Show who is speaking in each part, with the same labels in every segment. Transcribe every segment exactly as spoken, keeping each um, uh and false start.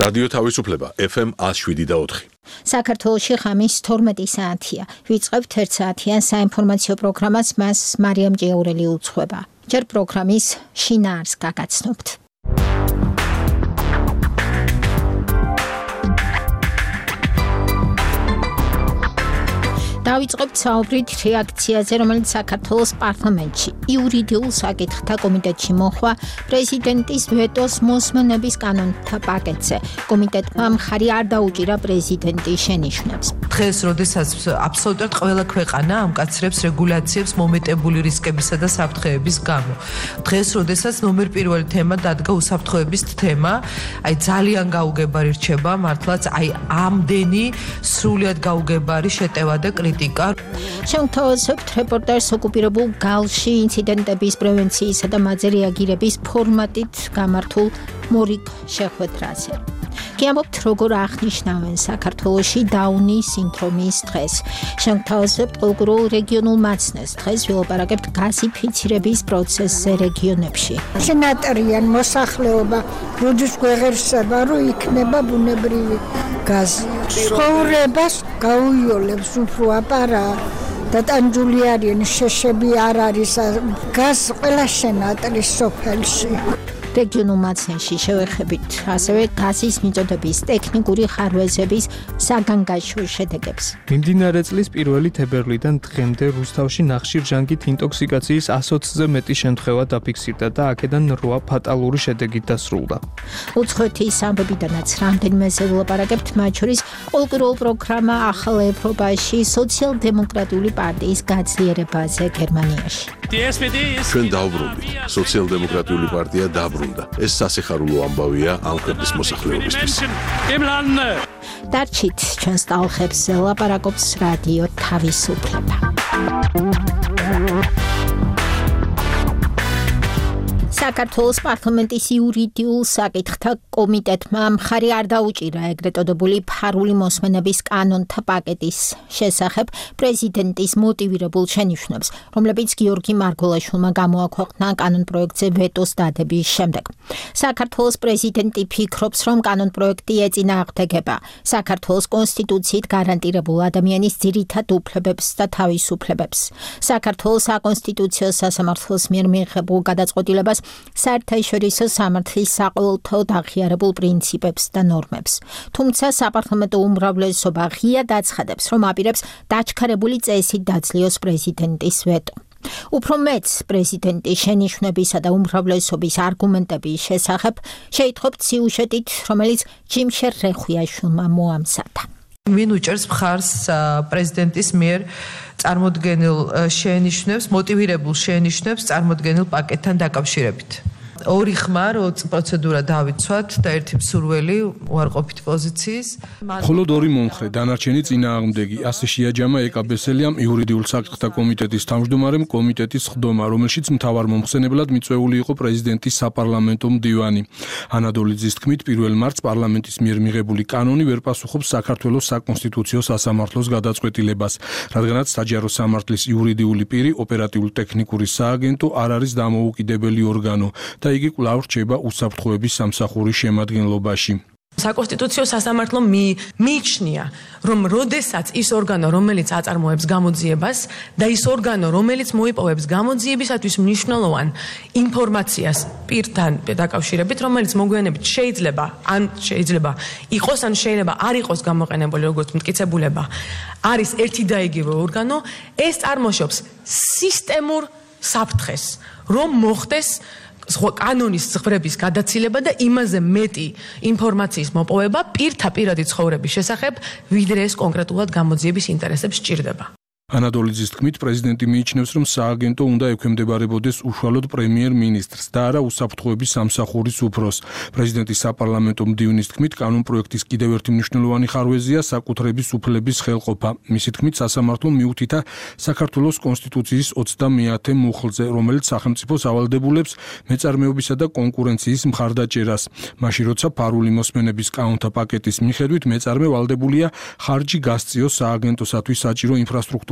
Speaker 1: რადიო თავისუფლება ეფ ემ one oh seven და four.
Speaker 2: საქართველოში ხამის თორმეტი საათია. ვიწყებთ ერთ საათიან საინფორმაციო პროგრამას, მას მარიამ ჭიაურელი უძღვება. ჯერ პროგრამის შინაარს გაგაცნობთ. დავიწყებთ საუბრით რეაქციაზე, რომელიც საქართველოს პარლამენტში იურიდიულ საკითხთა კომიტეტში მოხდა პრეზიდენტის ვეტოს მოსმენების კანონთა პაკეტზე. კომიტეტმა მხარი არ დაუჭირა პრეზიდენტის შენიშვნებს.
Speaker 3: დღეს, როდესაც აბსოლუტურად ყველა ქვეყანა ამკაცრებს რეგულაციებს მომეტებული რისკებისა და საფრთხეების გამო. დღეს, როდესაც ნომერ პირველი თემა დადგა უსაფრთხოების თემა, აი ძალიან გაუგებარი რჩება მართლაც აი ამდენი სრულიად გაუგებარი შეტევა და კრიტიკა.
Speaker 2: შევთავაზებთ რეპორტაჟს ოკუპირებულ გალში ინციდენტების პრევენციისა და მათზე რეაგირების ფორმატით გამართულ მორიგ შეხვედრაზე. გიამბობთ, როგორ აღნიშნავენ საქართველოში დაუნის სინდრომის დღეს. შევთავაზებთ ყოველგვარულ რეგიონულ მაცნეს. დღეს ვილაპარაკებთ გაზიფიცირების პროცესზე რეგიონებში.
Speaker 4: შენატრიან მოსახლეობა როდის გვეღერსება, რომ იქნება ბუნებრივი გაზი. ცხოვრებას გაუიოლებს უფრო აპარა და ტანჯული არიან, შეშები არ არის, გაზ ყველა შენატრის სოფელში.
Speaker 2: რეგიონულ მაცნეში შევეხებით ასევე გაზის მიწოდების ტექნიკური ხარვეზების საგანგაშო შედეგებს.
Speaker 5: მიმდინარე წლის პირველი თებერვლიდან დღემდე რუსთავში ნახშირ-ჟანგით ინტოქსიკაციის ასოცზე მეტი შემთხვევა დაფიქსირდა და აქედან რვა ფატალური შედეგით დასრულდა.
Speaker 2: უცხოეთის ამბებიდანაც რამდენიმეზე ვილაპარაკებთ, მათ შორის ყოველკვირეულ პროგრამა ახალ ევროპაში სოციალ-დემოკრატიული პარტიის გაძლიერებაზე გერმანიაში.
Speaker 1: ჩვენ დავბრუნდით. სოციალ-დემოკრატიული პარტია დაბრუნდა. ეს სასიხარულო ამბავია ამ ქვეყნის მოსახლეობისთვის.
Speaker 2: დარჩით ჩვენს ტალღებს ლაპარაკობს რადიო თავისუფლება. საქართველოს პარლამენტის იურიდიულ საკითხთა კომიტეტმა მხარი არ დაუჭირა ეგრეთ წოდებული ფარული მოსმენების კანონთა პაკეტის შესახებ პრეზიდენტის მოტივირებულ შენიშვნებს, რომლებიც გიორგი მარგველაშვილმა გამოაქვეყნა კანონპროექტზე ვეტოს დადების შემდეგ. საქართველოს პრეზიდენტი ფიქრობს, რომ კანონპროექტი ეწინააღმდეგება საქართველოს კონსტიტუციით გარანტირებულ ადამიანის ძირითად უფლებებს და თავისუფლებებს. საქართველოს საკონსტიტუციო სასამართლოს მიერ მიიღებულ გადაწყვეტილებას საერთაშორისო სამართლის საყოველთაოდ აღიარებულ პრინციპებს და ნორმებს. თუმცა საპარლამენტო უმრავლესობა ღიად აცხადებს, რომ აპირებს დაჩქარებული წესით დაძლიოს პრეზიდენტის ვეტო. უფრო მეც პრეზიდენტის შენიშვნებისა და უმრავლესობის არგუმენტების შესახებ შეითხოვთ სიუჟეტით, რომელიც ჯიმშერ რეხვიაშვილმა მოამზადა.
Speaker 3: ვინ უჭერს მხარს პრეზიდენტის მიერ წარმოდგენილ შენიშვნებს, მოტივირებულ შენიშვნებს წარმოდგენილ პაკეტთან დაკავშირებით. ორი ხმა, რო პროცედურა დავიცვათ და ერთი მსურველი უარყოფით პოზიციის.
Speaker 5: მხოლოდ ორი მომხრე, დანარჩენი წინააღმდეგი. ასე შეაჯამა ეკაბესელიამ იურიდიულ საკითხთა კომიტეტის თავმჯდომარემ კომიტეტის ხდომა, რომელშიც მთავარ მომხსენებლად მიწვეული იყო პრეზიდენტის საპარლამენტო მდივანი. ანადოლიძის თქმით, პირველ მარტს პარლამენტის მიერ მიღებული კანონი ვერ პასუხობს საქართველოს საკონსტიტუციო სასამართლოს გადაწყვეტილებას, რადგანაც საჯარო სამართლის იურიდიული პირი ოპერატიულ-ტექნიკური სააგენტო არ არის დამოუკიდებელი ორგანო და იგი კვლავ რჩება უსაფრთხოების სამსახურის შემადგენლობაში.
Speaker 3: საკონსტიტუციო სასამართლომ მიიჩნია, რომ როდესაც ის ორგანო, რომელიც აწარმოებს გამოძიებას და ის ორგანო, რომელიც მოიპოვებს გამოძიებისათვის მნიშვნელოვან ინფორმაციას პირთან დაკავშირებით, რომელიც მოგვიანებით შეიძლება ან შეიძლება იყოს, ან შეიძლება არ იყოს გამოყენებული როგორც მტკიცებულება, არის ერთი და იგივე ორგანო, ეს წარმოშობს სისტემურ საფრთხეს, რომ მოხდეს კანონის ზღვრების გადაცილება და იმაზე მეტი ინფორმაციის მოპოვება პირთა პირადი ცხოვრების შესახებ, ვიდრე ეს კონკრეტულად გამოძიების ინტერესებს სჭირდება.
Speaker 5: ანადოლიძის თქმით, პრეზიდენტი მიიჩნევს, რომ სააგენტო უნდა ექვემდებარებოდეს უშუალოდ პრემიერ-მინისტრს და არა უსაფრთხოების სამსახურის უფროსს. პრეზიდენტის საპარლამენტო მდივნის თქმით, კანონპროექტის კიდევ ერთი მნიშვნელოვანი ხარვეზია საკუთრების უფლების ხელყოფა. მისი თქმით, სასამართლომ მიუთითა საქართველოს კონსტიტუციის ოცდამეათე მუხლზე, რომელიც სახელმწიფოს ავალდებულებს მეწარმეობისა და კონკურენციის მხარდაჭერას. მაშინ, როცა ფარული მოსმენების კანონთა პაკეტის მიხედვით მეწარმე ვალდებულია ხარჯი გასწიოს სააგენტოსათვის საჭირო ინფრასტრუქტურას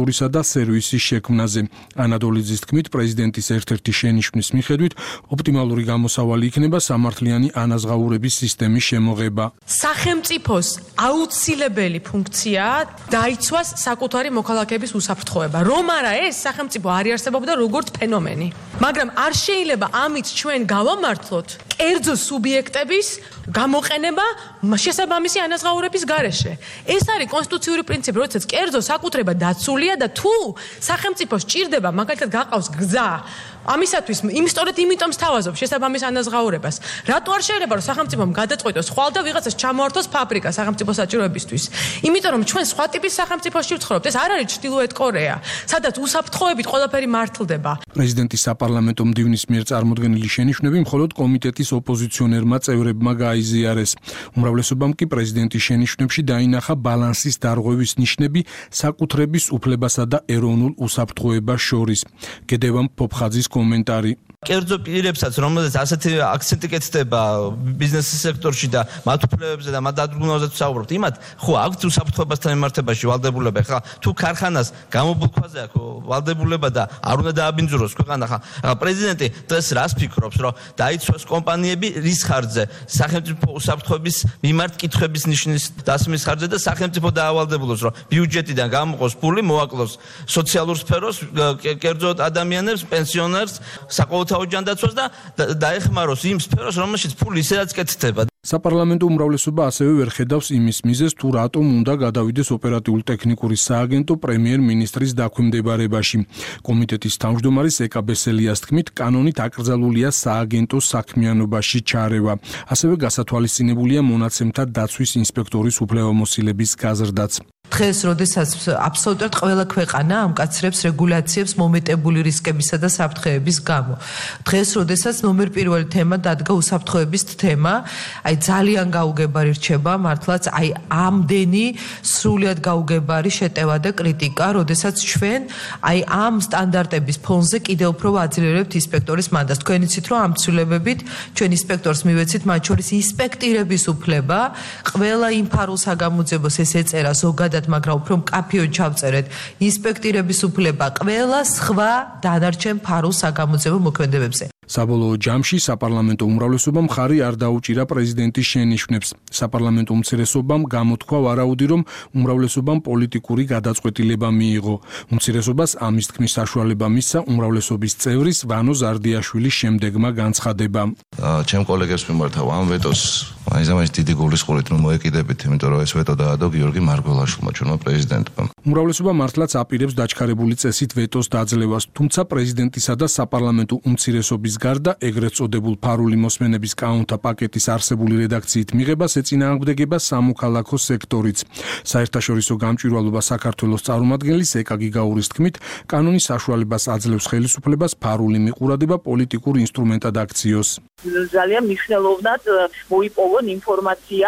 Speaker 5: ინფრასტრუქტურისა და სერვისის შექმნაზე. ანადოლიძის თქმით, პრეზიდენტის ერთ-ერთი შენიშვნის მიხედვით, ოპტიმალური გამოსავალი იქნება სამართლიანი ანაზღაურების სისტემის შემოღება.
Speaker 3: სახელმწიფოს აუცილებელი ფუნქციაა დაიცვას საკუთარი მოქალაქეების უსაფრთხოება. რომ არა ეს სახელმწიფო არ იარსებობდა როგორც ფენომენი. მაგრამ არ შეიძლება ამით ჩვენ გავამართლოთ კერძო სუბიექტების გამოყენება შესაბამისი ანაზღაურების გარეშე. ეს არის კონსტიტუციური პრინციპი, როდესაც კერძო საკუთრება დაცულია და თუ სახელმწიფოს ჭირდება მაგალითად გაყავს გზა ამისათვის იმ სწორედ იმიტომ სთავაზობს შესაბამის ანაზღაურებას. რატო არ შეიძლება რომ სახელმწიფომ გადაწყვიტოს ხვალ და ვიღაცას ჩამოართოს ფაბრიკა სახელმწიფო საჭიროებისთვის? იმიტომ რომ ჩვენ სხვა ტიპის სახელმწიფოში ვცხოვრობთ. ეს არ არის ჩრდილოეთ კორეა, სადაც უსაფრთხოებით ყველაფერი მართლდება.
Speaker 5: პრეზიდენტის საპარლამენტო მდივნის მიერ წარმოდგენილი შენიშვნები მხოლოდ კომიტეტის ოპოზიციონერმა წევრებმა გაიზიარეს. უმრავლესობამ კი პრეზიდენტის შენიშვნებში დაინახა ბალანსის დარღვევის ნიშნები საკუთრების უფლებასა და ეროვნულ უსაფრთხოებას შორის. გედევან ფოფხაძის კომენტარი.
Speaker 6: კერძო პირებსაც, რომელზეც ასეთი აქცენტი კეთდება ბიზნესის სექტორში და მათ უფლებებზე და მათ დადგმობაზე ვსაუბრობთ, იმათ ხო აქვთ უსაფრთხოებასთან მიმართებაში ვალდებულება. ხა თუ ქარხანას გამობულქვაზე აქვს ვალდებულება და არ უნდა დააბინძუროს ქვეყანა, ხა პრეზიდენტი დღეს რას ფიქრობს, რომ დაიცვას კომპანიები რის ხარჯზე? სახელმწიფო უსაფრთხოების მიმართ კითხვების ნიშნის დასმის ხარჯზე და სახელმწიფო დაავალდებულოს, რომ ბიუჯეტიდან გამოყოს ფული, მოაკლოს სოციალურ სფეროს, კერძოდ ადამიანებს, პენსიონერს, საყოველთაო ოჯანდაცვას და დაეხმაროს იმ სფეროს, რომელშიც ფული ისედაც კეთდება.
Speaker 5: საპარლამენტო უმრავლესობა ასევე ვერ ხედავს იმის მიზეზს, თუ რატომ უნდა გადავიდეს ოპერატიულ-ტექნიკური სააგენტო პრემიერ-მინისტრის დაქვემდებარებაში. კომიტეტის თავმჯდომარის ეკა ბესელიას თქმით, კანონით აკრძალულია სააგენტოს საქმიანობაში ჩარევა. ასევე გასათვალისწინებულია მონაცემთა დაცვის ინსპექტორის უფლებამოსილების გაზრდაც.
Speaker 7: დღეს, როდესაც აბსოლუტურად ყველა ქვეყანა ამკაცრებს რეგულაციებს მომეტებული რისკებისა და საფრთხეების გამო. დღეს, როდესაც ნომერ პირველი თემა დადგა უსაფრთხოების თემა, აი ძალიან გაუგებარი რჩება მართლაც აი ამდენი სრულად გაუგებარი შეტევა და კრიტიკა, როდესაც ჩვენ აი ამ სტანდარტების ფონზე კიდევ უფრო ვაძლიერებთ ინსპექტორის მანდატს. თქვენ იცით, რომ ამ ცვლილებებით ჩვენ ინსპექტორს მივეცით, მათ შორის ინსპექტირების უფლება, ყველა იმ ფარულ საგამოძიებოს ეს ეწერა ზოგადად, მაგრამ უფრო მკაფიოდ ჩავწერეთ ინსპექტირების უფლება ყველა სხვა დანარჩენ ფარულ საგამოძიებო მოქმედებებზე.
Speaker 5: საბოლოო ჯამში საპარლამენტო უმრავლესობამ მხარი არ დაუჭირა პრეზიდენტის შენიშვნებს. საპარლამენტო უმცირესობამ გამოთქვა ვარაუდი, რომ უმრავლესობამ პოლიტიკური გადაწყვეტილება მიიღო. უმცირესობას ამის თქმის საშუალება მისცა უმრავლესობის წევრის ვანო ზარდიაშვილის შემდეგმა განცხადებამ.
Speaker 8: ჩემ კოლეგებს მიმართავ ამ ვეტოს მაინც დიდი გულისყურით რომ მოეკიდებით, იმიტომ რომ ეს ვეტო დაადო გიორგი მარგველაშვილმა, ჩვენმა პრეზიდენტმა.
Speaker 5: უმრავლესობა მართლაც აპირებს დაჩქარებული წესით ვეტოს დაძლევას, თუმცა პრეზიდენტისა და საპარლამენტო უმცირესობის გარდა ეგრეთ წოდებულ ფარული მოსმენების კანონთა პაკეტის არსებული რედაქციით მიღებას ეწინააღმდეგება სამოქალაქო სექტორიც. საერთაშორისო გამჭვირვალობა საქართველოს წარმომადგენლის ეკა გიგაურის თქმით, კანონის საშუალებას აძლევს ხელისუფლებას ფარული მიყურადება პოლიტიკურ ინსტრუმენტად აქციოს.
Speaker 9: ძალიან მნიშვნელოვნად მოიპოვონ ინფორმაცია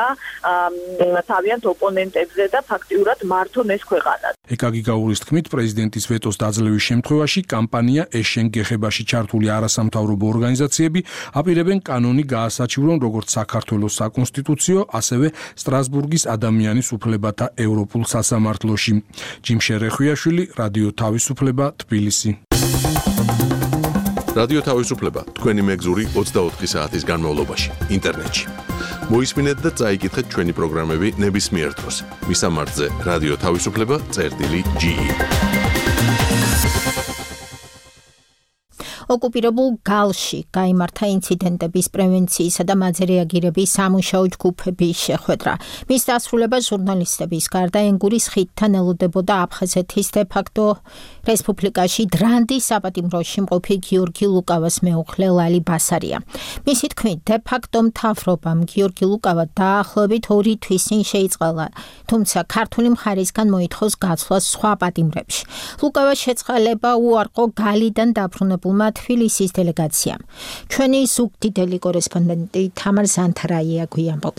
Speaker 9: თავიანთ ოპონენტებზე და ფაქტიურად მართონ ეს ქვეყანა.
Speaker 5: ეკა გიგაურის თქმით, პრეზიდენტის ვეტოს დაძლევის შემთხვევაში კამპანია ეშენ გეხებაში ჩართული არასამთავრობო ორგანიზაციები აპირებენ კანონი გაასაჩივრონ როგორც საქართველოს საკონსტიტუციო, ასევე სტრასბურგის ადამიანის უფლებათა ევროპულ სასამართლოში. ჯიმშე რეხვიაშვილი, რადიო თავისუფლება, თბილისი.
Speaker 1: რადიო თავისუფლება თქვენი მეგზური ოცდაოთხი საათის განმავლობაში ინტერნეტში. მოისმინეთ და წაიკითხეთ ჩვენი პროგრამები ნებისმიერ დროს. მისამართზე რადიო თავისუფლება წერტილი ჯი ი.
Speaker 2: ოკუპირებულ გალში გაიმართა ინციდენტების პრევენციისა და მათზე რეაგირების სამუშაო ჯგუფების შეხვედრა. მის დასრულებას ჟურნალისტების გარდა ენგურის ხიდთან ელოდებოდა აფხაზეთის დე-ფაქტო რესპუბლიკაში დრანდის საპატიმროში მყოფი გიორგი ლუკავას მეუღლე ლალი ბასარია. მისი თქმით, დე-ფაქტო მთავრობამ გიორგი ლუკავა დაახლოებით ორი თვის წინ შეიწყალა, თუმცა ქართული მხარისგან მოითხოვს გაცვლას სხვა პატიმრებში. ლუკავას შეწყალება უარყო გალიდან დაბრუნებულმა თბილისის დელეგაციამ. ჩვენი ზუგდიდელი კორესპონდენტი თამარ ზანთარაია გვიამბობს.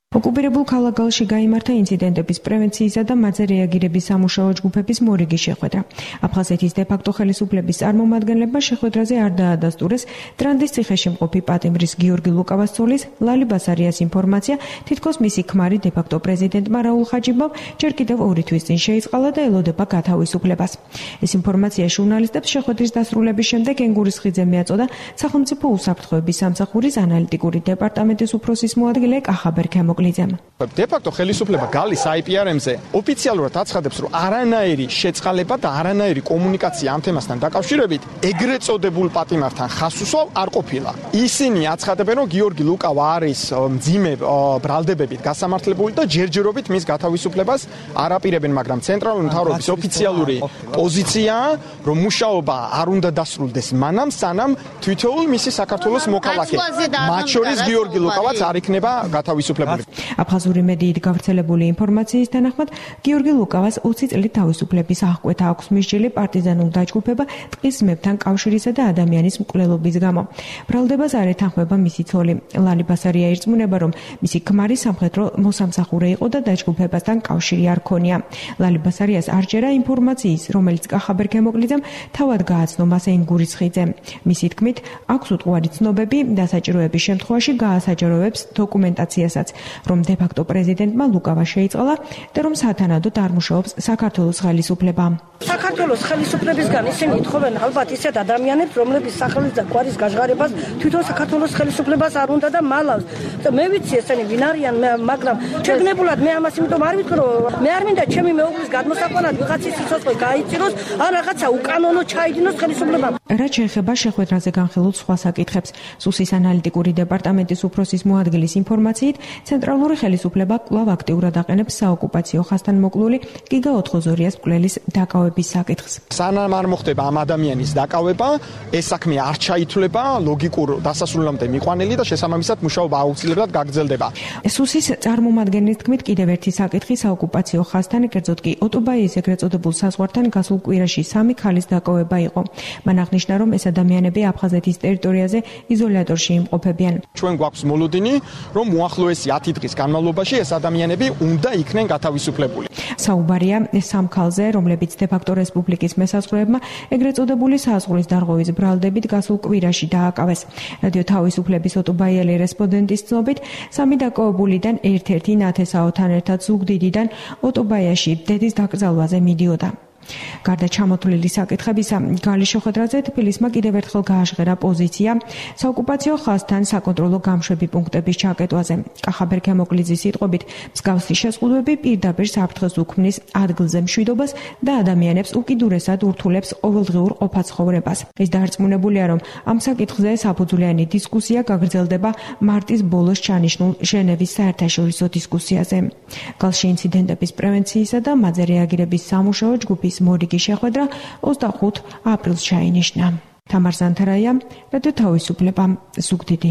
Speaker 10: ოკუპირებულ ქალაქ გალში გაიმართა ინციდენტების პრევენციისა და მათზე რეაგირების სამუშაო ჯგუფების მორიგი შეხვედრა. აფხაზეთის დე-ფაქტო ხელისუფლების წარმომადგენლებმა შეხვედრაზე არ დაადასტურეს ტრანდის ციხეში მყოფი პატიმრის გიორგი ლუკავას ცოლის ლალი ბასარიას ინფორმაცია, თითქოს მისი ქმარი დე-ფაქტო პრეზიდენტმა რაულ ხაჯიბამ ჯერ კიდევ ორი თვის წინ შეიწყალა და ელოდება გათავისუფლებას. ეს ინფორმაცია ჟურნალისტებს შეხვედრის დასრულების შემდეგ ენგურის ხიძე მიაწოდა სახელმწიფო უსაფრთხოების სამსახურის ანალიტიკური დეპარტამენტის უფროსის მოადგილე კახაბერ ქემოკლიძემ.
Speaker 11: დე-ფაქტო ხელისუფლება გალის აი პი არ ემზე ოფიციალურად აცხადებს, რომ არანაირი შეწყალება და არანაირი კომუნიკაცია ამ თემასთან დაკავშირებით ეგრეთ წოდებულ პატიმართან ხასუსვალ არ ყოფილა. ისინი აცხადებენ, რომ გიორგი ლუკავა არის მძიმე ბრალდებებით გასამართლებული და ჯერჯერობით მის გათავისუფლებას არ აპირებენ, მაგრამ ცენტრალური მთავრობის ოფიციალური პოზიციაა, რომ მუშაობა არ უნდა დასრულდეს მანამ, სანამ თვითოულ მისი საქართველოს მოქალაქე, მათ შორის გიორგი ლუკავაც არ იქნება გათავისუფლებული.
Speaker 10: აფხაზური მედიით გავრცელებული ინფორმაციის თანახმად, გიორგი ლუკავას ოცი წლით თავისუფლების აღკვეთა აქვს მისჯილი პარტიზანულ დაჯგუფება ტყის ძმებთან კავშირისა და ადამიანის მკვლელობის გამო. ბრალდებას არ ეთანხმება მისი ცოლი. ლალი ბასარია ირწმუნება, რომ მისი ქმარი სამხედრო მოსამსახურე იყო და დაჯგუფებასთან კავშირი არ ქონია. ლალი ბასარიას არ ჯერა ინფორმაციის, რომელიც კახაბერ ქემოკლიძემ თავად გააცნო მას ენგურის ხიდზე. მისი თქმით, აქვს უტყუარი ცნობები და საჭიროების შემთხვევაში გაასაჯაროებს დოკუმენტაციასაც, რომ დე-ფაქტო პრეზიდენტმა ლუკავა შეიწყალა და რომ სათანადოდ არ მუშაობს საქართველოს ხელისუფლება.
Speaker 12: საქართველოს ხელისუფლებისგან ისინი ეთხოვენ ალბათ ისეთ ადამიანებს, რომლების სახელის და გვარის გაჟღარებას თვითონ საქართველოს ხელისუფლებას არ უნდა და მალავს. მე ვიცი ესენი ვინ არიან, მაგრამ შეგნებულად მე ამას იმიტომ არ ვიტყვი, რომ მე არ მინდა ჩემი მეუღლის გადმოსაყვანად ვიღაცის სიცოცხლე გაიწიროს, ან რაღაცა უკანონო ჩაიდინოს ხელისუფლებამ.
Speaker 10: რაც შეეხება შეხვედრაზე განხილულ სხვა საკითხებს, სუსის ანალიტიკური დეპარტამენტის უფროსის მოადგილის ინფორმაციით, ცენტრალური ხელისუფლება კვლავ აქტიურად აყენებს საოკუპაციო ხაზთან მოკლული გიგა ოთხოზორიას მკვლელის დაკავების საკითხს.
Speaker 11: სანამ არ მოხდება ამ ადამიანის დაკავება, ეს საქმე არ ჩაითვლება ლოგიკურ დასასრულამდე მიყვანილი და შესაბამისად მუშაობა აუცილებლად გაგრძელდება.
Speaker 10: სუსის წარმომადგენლის თქმით, კიდევ ერთი საკითხი საოკუპაციო ხაზთან, კერძოდ კი ოტობაიის ეგრეთ წოდებულ საზღვართან გასულ კვირაში სამი ქალის დაკავება იყო. მან აღნიშნა, რომ ეს ადამიანები აფხაზეთის ტერიტორიაზე იზოლატორში იმყოფებიან.
Speaker 11: ჩვენ გვაქვს მოლოდინი, რომ უახლოესი ათი დღის განმავლობაში ეს ადამიანები უნდა იქნენ გათავისუფლებული.
Speaker 10: საუბარია სამ ქალზე, რომლებიც დე-ფაქტო რესპუბლიკის მესაზღვრეებმა ეგრეთ წოდებული საზღვრის დარღვევის ბრალდებით გასულ კვირაში დააკავეს. რადიო თავისუფლების ოტობაიელი რესპონდენტის ცნობით, სამი დაკავებულიდან ერთ-ერთი ნათესაოთან ერთად ზუგდიდიდან ოტობაიაში დედის დაკრძალვაზე მიდიოდა. გარდა ჩამოთვლილი საკითხებისა, გალის შეხვედრაზე თბილისმა კიდევ ერთხელ გააჟღერა პოზიცია საოკუპაციო ხაზთან საკონტროლო გამშვები პუნქტების ჩაკეტვაზე. კახაბერ ქემოკლიძის სიტყვებით, მსგავსი შეზღუდვები პირდაპირ საფრთხეს უქმნის ადგილზე მშვიდობას და ადამიანებს უკიდურესად ურთულებს ყოველდღიურ ყოფაცხოვრებას. ის დაარწმუნებულია, რომ ამ საკითხზე საფუძვლიანი დისკუსია გაგრძელდება მარტის ბოლოს ჩანიშნულ ჟენევის საერთაშორისო დისკუსიაზე. გალში ინციდენტების პრევენციისა და მათზე რეაგირების სამუშაო ჯგუფის მორიგი შეხვედრა ოცდახუთ აპრილს ჩაინიშნა. თამარ ზანთარაია, რადიო თავისუფლება, ზუგდიდი.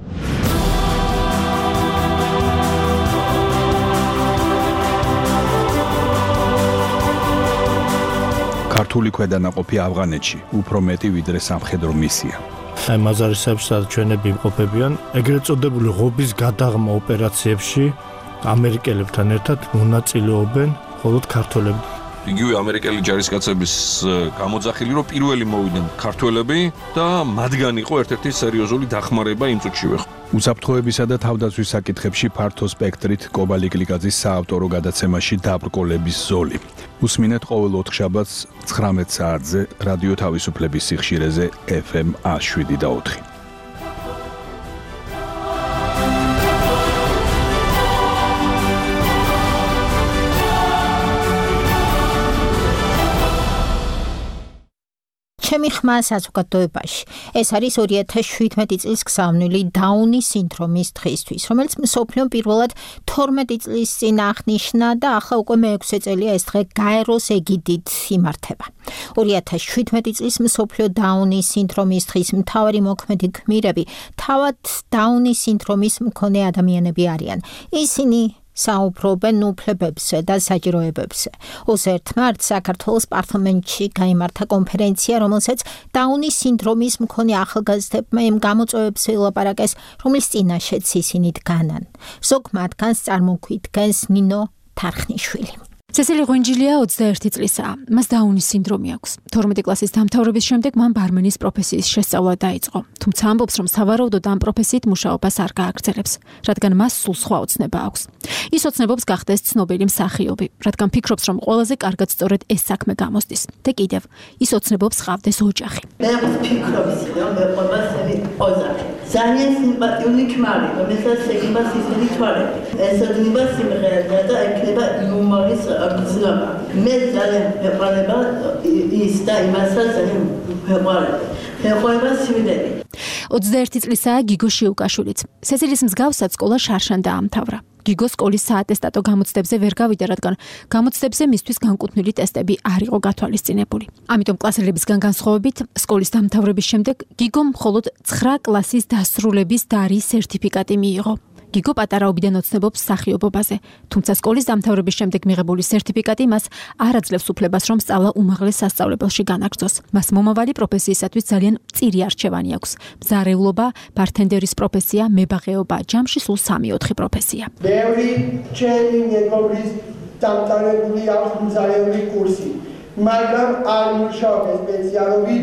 Speaker 13: ქართული ქვედანაყოფი ავღანეთში უფრო მეტი ვიდრე სამხედრო მისია.
Speaker 14: აი მაზარისებს ჩვენები იმყოფებიან ეგრეთ წოდებული ღობის გადაღმა ოპერაციებში ამერიკელებთან ერთად მონაწილეობენ მხოლოდ ქართველები.
Speaker 15: იგივე ამერიკელი ჯარისკაცების გამოძახილი, რომ პირველი მოვიდნენ ქართველები და მათგან იყო ერთ-ერთი სერიოზული დახმარება იმ წუთშივე.
Speaker 13: უსაფრთხოებისა და თავდაცვის საკითხებში ფართო სპექტრით კობალი კლიკაძის საავტორო გადაცემაში დაბრკოლების ზოლი. უსმინეთ ყოველ ოთხშაბათს ცხრამეტ საათზე რადიო თავისუფლების სიხშირეზე ეფ ემ შვიდ და ოთხი.
Speaker 2: ჩემი ხმა საზოგადოებაში. ეს არის ორი ათას შვიდმეტი წლის გზავნილი დაუნის სინდრომის დღისთვის, რომელიც მსოფლიომ პირველად თორმეტი წლის წინ აღნიშნა და ახლა უკვე მეექვსე წელია ეს დღე გაეროს ეგიდით იმართება. ორი ათას შვიდმეტი წლის მსოფლიო დაუნის სინდრომის დღის მთავარი მოქმედი გმირები თავად დაუნის სინდრომის მქონე ადამიანები არიან. ისინი საუბრობენ უფლებებზე და საჭიროებებზე. ოცდაერთი მარტს საქართველოს პარლამენტში გაიმართა კონფერენცია, რომელსაც დაუნის სინდრომის მქონე ახალგაზრდებმა იმ გამოწვევებზე ელაპარაკეს, რომლის წინაშეც ისინი დგანან. ზოგ მათგანს წარმოგვიდგენს ნინო თარხნიშვილი.
Speaker 16: სესილი ღვინჯილია ოცდაერთი წლისაა. მას დაუნის სინდრომი აქვს. თორმეტი კლასის დამთავრების შემდეგ მან ბარმენის პროფესიის შესწავლა დაიწყო. თუმცა ამბობს, რომ სავარაუდოდ ამ პროფესიით მუშაობას არ გააგრძელებს, რადგან მას სულ სხვა ოცნება აქვს. ის ოცნებობს გახდეს ცნობილი მსახიობი, რადგან ფიქრობს, რომ ყველაზე კარგად სწორედ ეს საქმე გამოსდის. და კიდევ, ის ოცნებობს ყავდეს ოჯახი.
Speaker 17: მე ვფიქრობ, რომ მეყვება სები ოჯახი. ძალიან სიმპათიური ქმარი, რომელსაც ეგება სისხლი თვალები. ეს ოდნობა სიმღერა და ექნება იუმორის გზნობა. მე ძალიან მეყვარება ის და იმასაც ძალიან მეყვარება. მეყვარება სიმდები.
Speaker 16: ოცდაერთი წლისაა გიგო შიუკაშვილიც. სესილის მსგავსად სკოლა შარშან დაამთავრა. გიგო სკოლის საატესტატო გამოცდებზე ვერ გავიდა, რადგან გამოცდებზე მისთვის განკუთვნილი ტესტები არ იყო გათვალისწინებული. ამიტომ კლასელებისგან განსხვავებით, სკოლის დამთავრების შემდეგ გიგომ მხოლოდ ცხრა კლასის დასრულების დარის სერტიფიკატი მიიღო. გიგო პატარაობიდან ოცნებობს მსახიობობაზე, თუმცა სკოლის დამთავრების შემდეგ მიღებული სერტიფიკატი მას არ აძლევს უფლებას, რომ სწავლა უმაღლეს სასწავლებელში განაგრძოს. მას მომავალი პროფესიისათვის ძალიან მწირი არჩევანი აქვს: მზარეულობა, ბართენდერის პროფესია, მებაღეობა, ჯამში სულ სამი-ოთხი პროფესია.
Speaker 18: ბევრი ჩემი მეგობრის დამთავრებული აქვს მზარეული კურსი, მაგრამ არ მუშაობ სპეციალობით,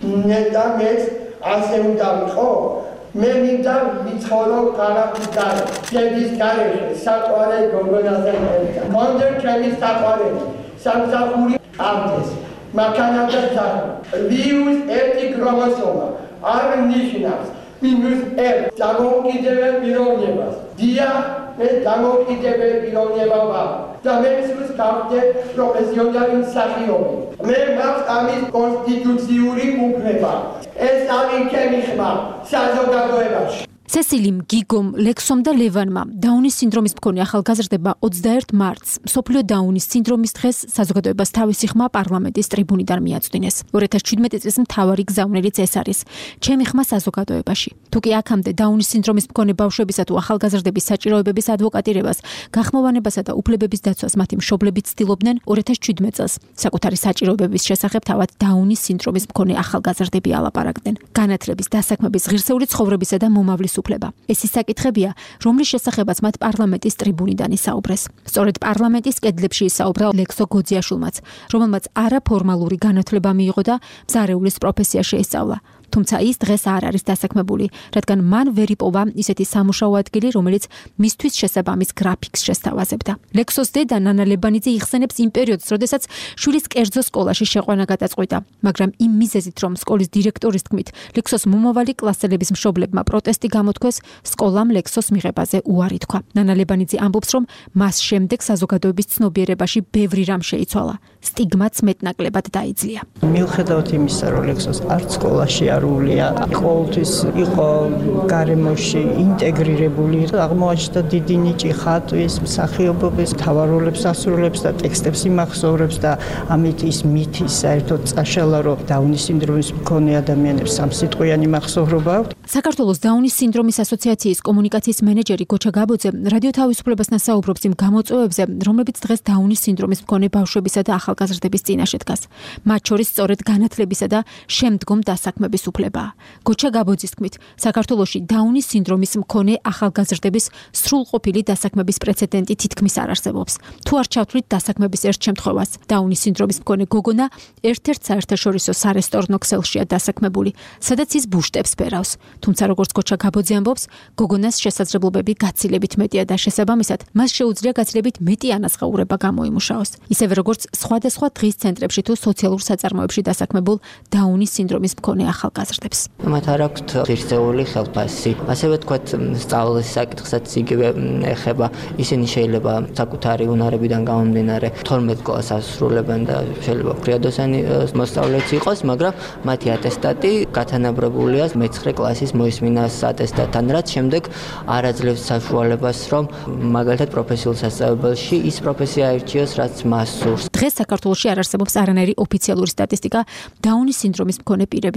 Speaker 18: და მეც ასე უნდა ვიყო. მე მინდა ვიცხოვრო ქალაქის გარე, შედის გარეშე, საყვარელ გოგონაზე ერთად. მონდერ ჩემი საყვარელი, სამსახური ავდეს, მაქანათა ძაღლი. ვიუს ერთი ქრომოსომა არ ნიშნავს მინუს ერთი დამოუკიდებელ პიროვნებას. დია, მე დამოუკიდებელ პიროვნება ვარ და მე სულს გავხდე პროფესიონალი მსახიობი. მე მაქვს ამის კონსტიტუციური უფლება. ეს არის ჩემი ხმა საზოგადოებაში.
Speaker 16: სესილიმ, გიგომ, ლექსომ და ლევანმა დაუნის სინდრომის მქონე ახალგაზრდებმა ოცდაერთი მარტს მსოფლიო დაუნის სინდრომის დღეს საზოგადოებას თავისი ხმა პარლამენტის ტრიბუნიდან მიაწვდინეს. ორი ათას შვიდმეტი წლის მთავარი გზავნილიც ეს არის. ჩემი ხმა საზოგადოებაში. თუ კი აქამდე დაუნის სინდრომის მქონე ბავშვებისა თუ ახალგაზრდების საჭიროებების ადვოკატირებას, გახმოვანებასა და უფლებების დაცვას მათი მშობლები ცდილობდნენ, ორი ათას შვიდმეტი წელს საკუთარი საჭიროებების შესახებ თავად დაუნის სინდრომის მქონე ახალგაზრდები ალაპარაკდნენ. განათლების, დასაქმების, ღირსეული ცხოვრებისა და მომავლის უფლება. ეს ის საკითხებია, რომლის შესახებაც მათ პარლამენტის ტრიბუნიდან ისაუბრეს. სწორედ პარლამენტის კედლებში ისაუბრა ლექსო გოძიაშვილმაც, რომელმაც არაფორმალური განათლება მიიღო და მზარეულის პროფესია შეისწავლა. თუმცა ის დღეს არ არის დასაქმებული, რადგან მან ვერ იპოვა ისეთი სამუშაო ადგილი, რომელიც მისთვის შესაბამის გრაფიკს შესთავაზებდა. ლექსოს დედა ნანა ლებანიძე იხსენებს იმ პერიოდს, როდესაც შვილის კერძო სკოლაში შეყვანა გადაწყვიტა, მაგრამ იმ მიზეზით, რომ სკოლის დირექტორის თქმით, ლექსოს მომავალი კლასელების მშობლებმა პროტესტი გამოთქვეს, სკოლამ ლექსოს მიღებაზე უარი თქვა. ნანა ლებანიძე ამბობს, რომ მას შემდეგ საზოგადოების ცნობიერებაში ბევრი რამ შეიცვალა, სტიგმაც მეტნაკლებად დაიძლია.
Speaker 19: მიუხედავად იმისა, რომ ლექსოს არც სკოლაში არულია, ყოველთვის იყო გარემოში ინტეგრირებული, აღმოაჩნდა დიდი ნიჭი ხატვის, მსახიობობის, მთავარ-როლებს ასრულებს და ტექსტებს იმახსოვრებს და ამით ის მითის საერთოდ წაშალა, რომ დაუნის სინდრომის მქონე ადამიანებს სამსიტყვიანი მახსოვრობა აქვთ.
Speaker 16: საქართველოს დაუნის სინდრომის ასოციაციის კომუნიკაციის მენეჯერი გოჩა გაბოძე რადიო თავისუფლებასთან საუბრობს იმ გამოწვევებზე, რომლებიც დღეს დაუნის სინდრომის მქონე ბავშვებისა და ახალგაზრდების წინაშე დგას. მათ შორის სწორედ განათლებისა და შემდგომ დასაქმების უფლებაა. გოჩა გაბოძის თქმით, საქართველოში დაუნის სინდრომის მქონე ახალგაზრდების სრულყოფილი დასაქმების პრეცედენტი თითქმის არ არსებობს. თუ არ ჩავთვლით დასაქმების ერთ შემთხვევას, დაუნის სინდრომის მქონე გოგონა ერთ-ერთ საერთაშორისო სარესტორნო ქსელშია დასაქმებული, სადაც ის ბუშტებს ფერავს. თუმცა როგორც გოჩა გაბოძე ამბობს, გოგონას შესაძლებლობები გაცილებით მეტია და შესაბამისად, მას შეუძლია გაცილებით მეტი ანაზღაურება გამოიმუშაოს. ისევე როგორც სხვადასხვა დღის ცენტრებში თუ სოციალურ საწარმოებში დასაქმებულ დაუნის სინდრომის მქონე ახალგაზრდებს.
Speaker 20: მათ არ აქვთ ღირსეული ხელფასი. ასევე თქვათ, სწავლის საკითხსაც იგივე ეხება. ისინი შეიძლება საკუთარი უნარებიდან გამომდინარე თორმეტ კლასს ასრულებენ და შეიძლება ფრიადოსანი მოსწავლეც იყოს, მაგრამ მათი ატესტატი გათანაბრებულია მეცხრე კლასის მოისმინას ატესტატთან, რაც შემდეგ არ აძლევს საშუალებას, რომ მაგალითად პროფესიულ სასწავლებელში ის პროფესია აირჩიოს, რაც მას სურს.
Speaker 16: დღეს საქართველოში არ არსებობს არანაირი ოფიციალური სტატისტიკა დაუნის სინდრომის მქონე პირების შესახებ.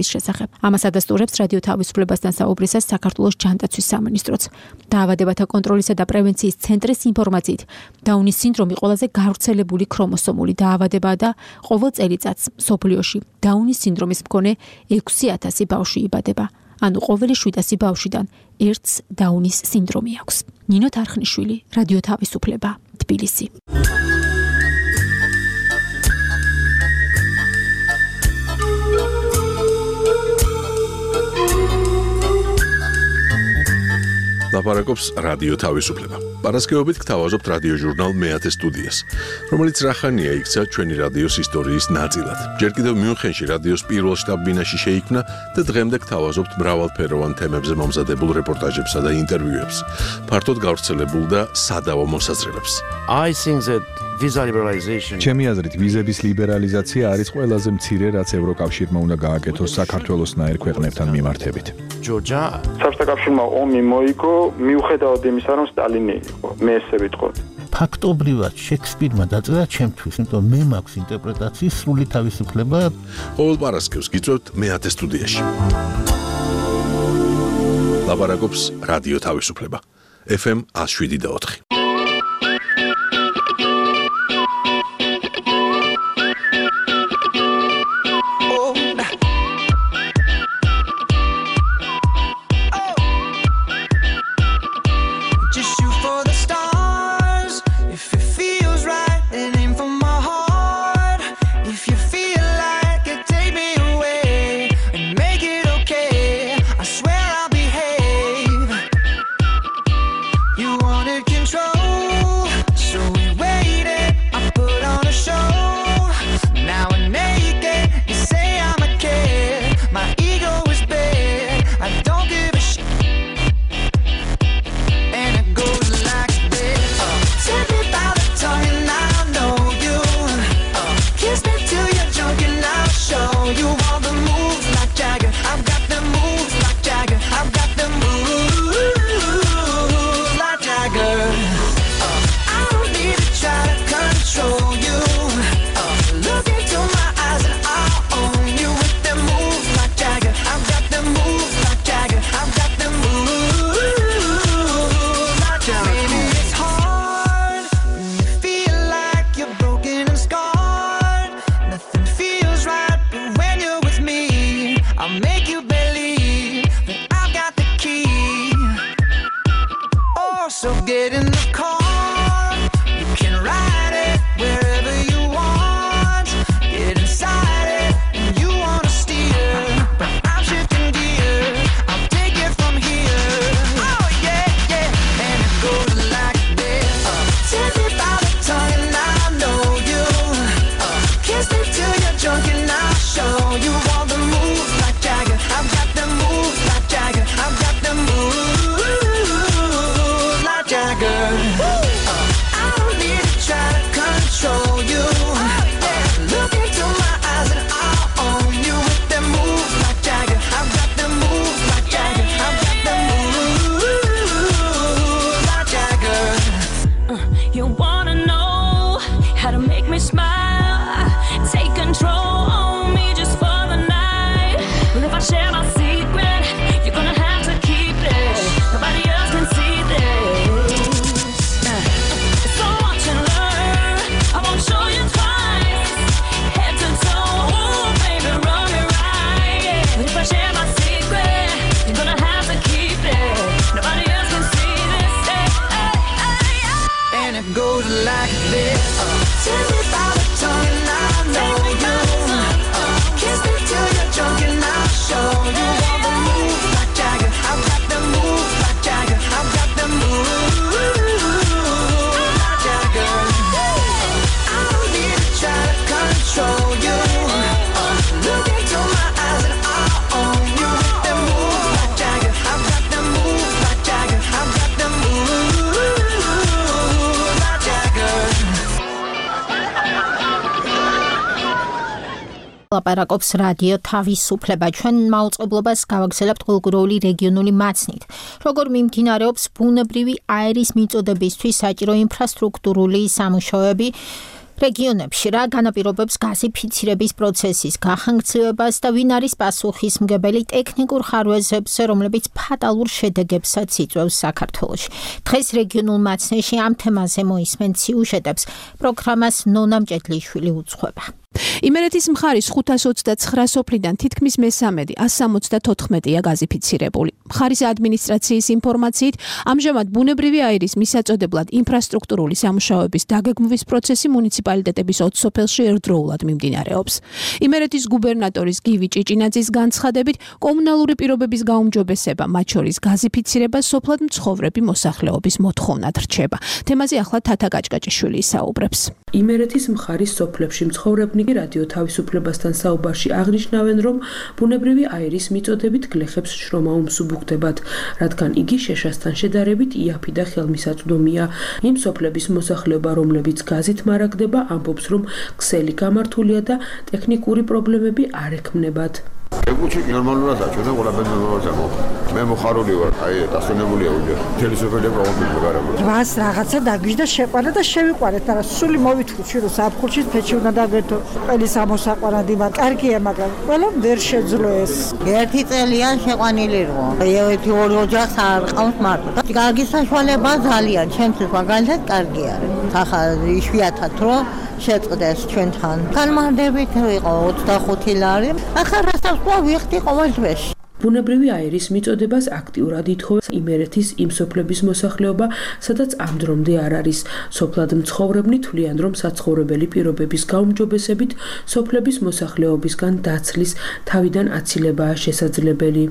Speaker 16: ამას ადასტურებს რადიო თავისუფლებასთან საუბრისას საქართველოს ჯანდაცვის სამინისტროც. დაავადებათა კონტროლისა და პრევენციის ცენტრის ინფორმაციით, დაუნის სინდრომი ყველაზე გავრცელებული ქრომოსომული დაავადებაა და ყოველ წელიწადს მსოფლიოში დაუნის სინდრომის მქონე ექვსი ათასი ბავშვი იბადება. ანუ ყოველი შვიდასი ბავშვიდან ერთს დაუნის სინდრომი აქვს. ნინო თარხნიშვილი, რადიო თავისუფლება, თბილისი.
Speaker 1: ლაპარაკობს რადიო თავისუფლება. პარასკევობით გთავაზობთ რადიო ჟურნალ მეათე სტუდიას, რომელიც რახანია იქცა ჩვენი რადიოს ისტორიის ნაწილად. ჯერ კიდევ მიუნხენში რადიოს პირველ შტაბ-ბინაში შეიქმნა და დღემდე გთავაზობთ მრავალფეროვან თემებზე მომზადებულ რეპორტაჟებსა და ინტერვიუებს, ფართოდ გავრცელებულ და სადავო მოსაზრებებს.
Speaker 21: I think that visa liberalization
Speaker 13: ჩემი აზრით ვიზების ლიბერალიზაცია არის ყველაზე მცირე, რაც ევროკავშირმა უნდა გააკეთოს საქართველოსნაირ ქვეყნებთან მიმართებით.
Speaker 21: Georgia
Speaker 11: საბჭოთა კავშირმა ომი მოიგო მიუხედავად იმისა, რომ სტალინი იყო. მე ესე ვიტყოდი.
Speaker 21: ფაქტობრივად შექსპირმა დაწერა ჩემთვის, იმიტომ მე მაქვს ინტერპრეტაციის სრული თავისუფლება.
Speaker 1: ყოველ პარასკევს გიწევთ მეათე სტუდიაში. ლაპარაკობს რადიო თავისუფლება. ეფ ემ one oh seven და four.
Speaker 2: ლაპარაკობს რადიო თავისუფლება. ჩვენ მაუწყებლობას გავაგზავნებთ გულგროვილი რეგიონული მაცნით. როგორ მიმდინარეობს ბუნებრივი აერის მიწოდებისთვის საჭირო ინფრასტრუქტურული სამუშაოები, რეგიონებში რა განაპირობებს გაზიფიცირების პროცესის გახანგრძლივებას და ვინ არის პასუხისმგებელი ტექნიკურ ხარვეზებს, რომლებიც ფატალურ შედეგებსაც იწვევს საქართველოში. დღეს რეგიონულ მაცნეში ამ თემაზე მოისმენთ სიუჟეტებს. პროგრამას ნონა მჭედლიშვილი უძღვება.
Speaker 16: იმერეთის მხარის ხუთას ოცდაცხრა სოფლიდან თითქმის მესამედი ას სამოცდათოთხმეტია გაზიფიცირებული. მხარის ადმინისტრაციის ინფორმაციით, ამჟამად ბუნებრივი აირის მისაწოდებლად ინფრასტრუქტურული სამუშაოების დაგეგმვის პროცესი მუნიციპალიტეტების ოც სოფელში ერთდროულად მიმდინარეობს. იმერეთის გუბერნატორის გივი ჭიჭინაძის განცხადებით, კომუნალური პირობების გაუმჯობესება, მათ შორის გაზიფიცირება სოფლად მცხოვრები მოსახლეობის მოთხოვნად რჩება. თემაზე ახლა თათა გაჭკაჭიშვილი ისაუბრებს.
Speaker 4: იმერეთის მხარის სოფლებში მცხოვრებნი რადიო თავისუფლებასთან საუბარში აღნიშნავენ, რომ ბუნებრივი აირის მიწოდებით გლეხებს შრომა უმსუბუქდებათ, რადგან იგი შეშასთან შედარებით იაფი და ხელმისაწვდომია. იმ სოფლების მოსახლეობა, რომლებიც გაზით მარაგდება, ამბობს, რომ ქსელი გამართულია და ტექნიკური პრობლემები არ ექმნებათ.
Speaker 22: ეგუჩი ნორმალურად აჩვენა ყველაფერი ნორმალურად ამოხდა. მე მოხარული ვარ, აი დასვენებულია უჯერ. მთელი სოფელი პრობლემები გარემო.
Speaker 12: რას რაღაცა დაგვიჟდა შეყვარა და შევიყვარეთ, არა სული მოვითვლით შირო საფხულში ფეჩი უნდა დაგეთო. ყველი სამოსაყვარადი მაგ კარგია, მაგრამ ყველამ ვერ შეძლო ეს.
Speaker 23: ერთი წელია შეყვანილი იყო. ერთი ორი ოჯახს არ ყავს მარტო. კარგი საშუალება ძალიან, ჩემთვის მაგალითად კარგი არის. ახლა იშვიათად რომ შეწყდეს ჩვენთან. განმარტებით იყო ოცდახუთი ლარი. ახლა რასაც ვიხდი ყოველ დღეში.
Speaker 4: ბუნებრივი აირის მიწოდებას აქტიურად ითხოვს იმერეთის იმ სოფლების მოსახლეობა, სადაც ამ დრომდე არ არის. სოფლად მცხოვრებნი თვლიან, რომ საცხოვრებელი პირობების გაუმჯობესებით სოფლების მოსახლეობისგან დაცლის თავიდან აცილებაა შესაძლებელი.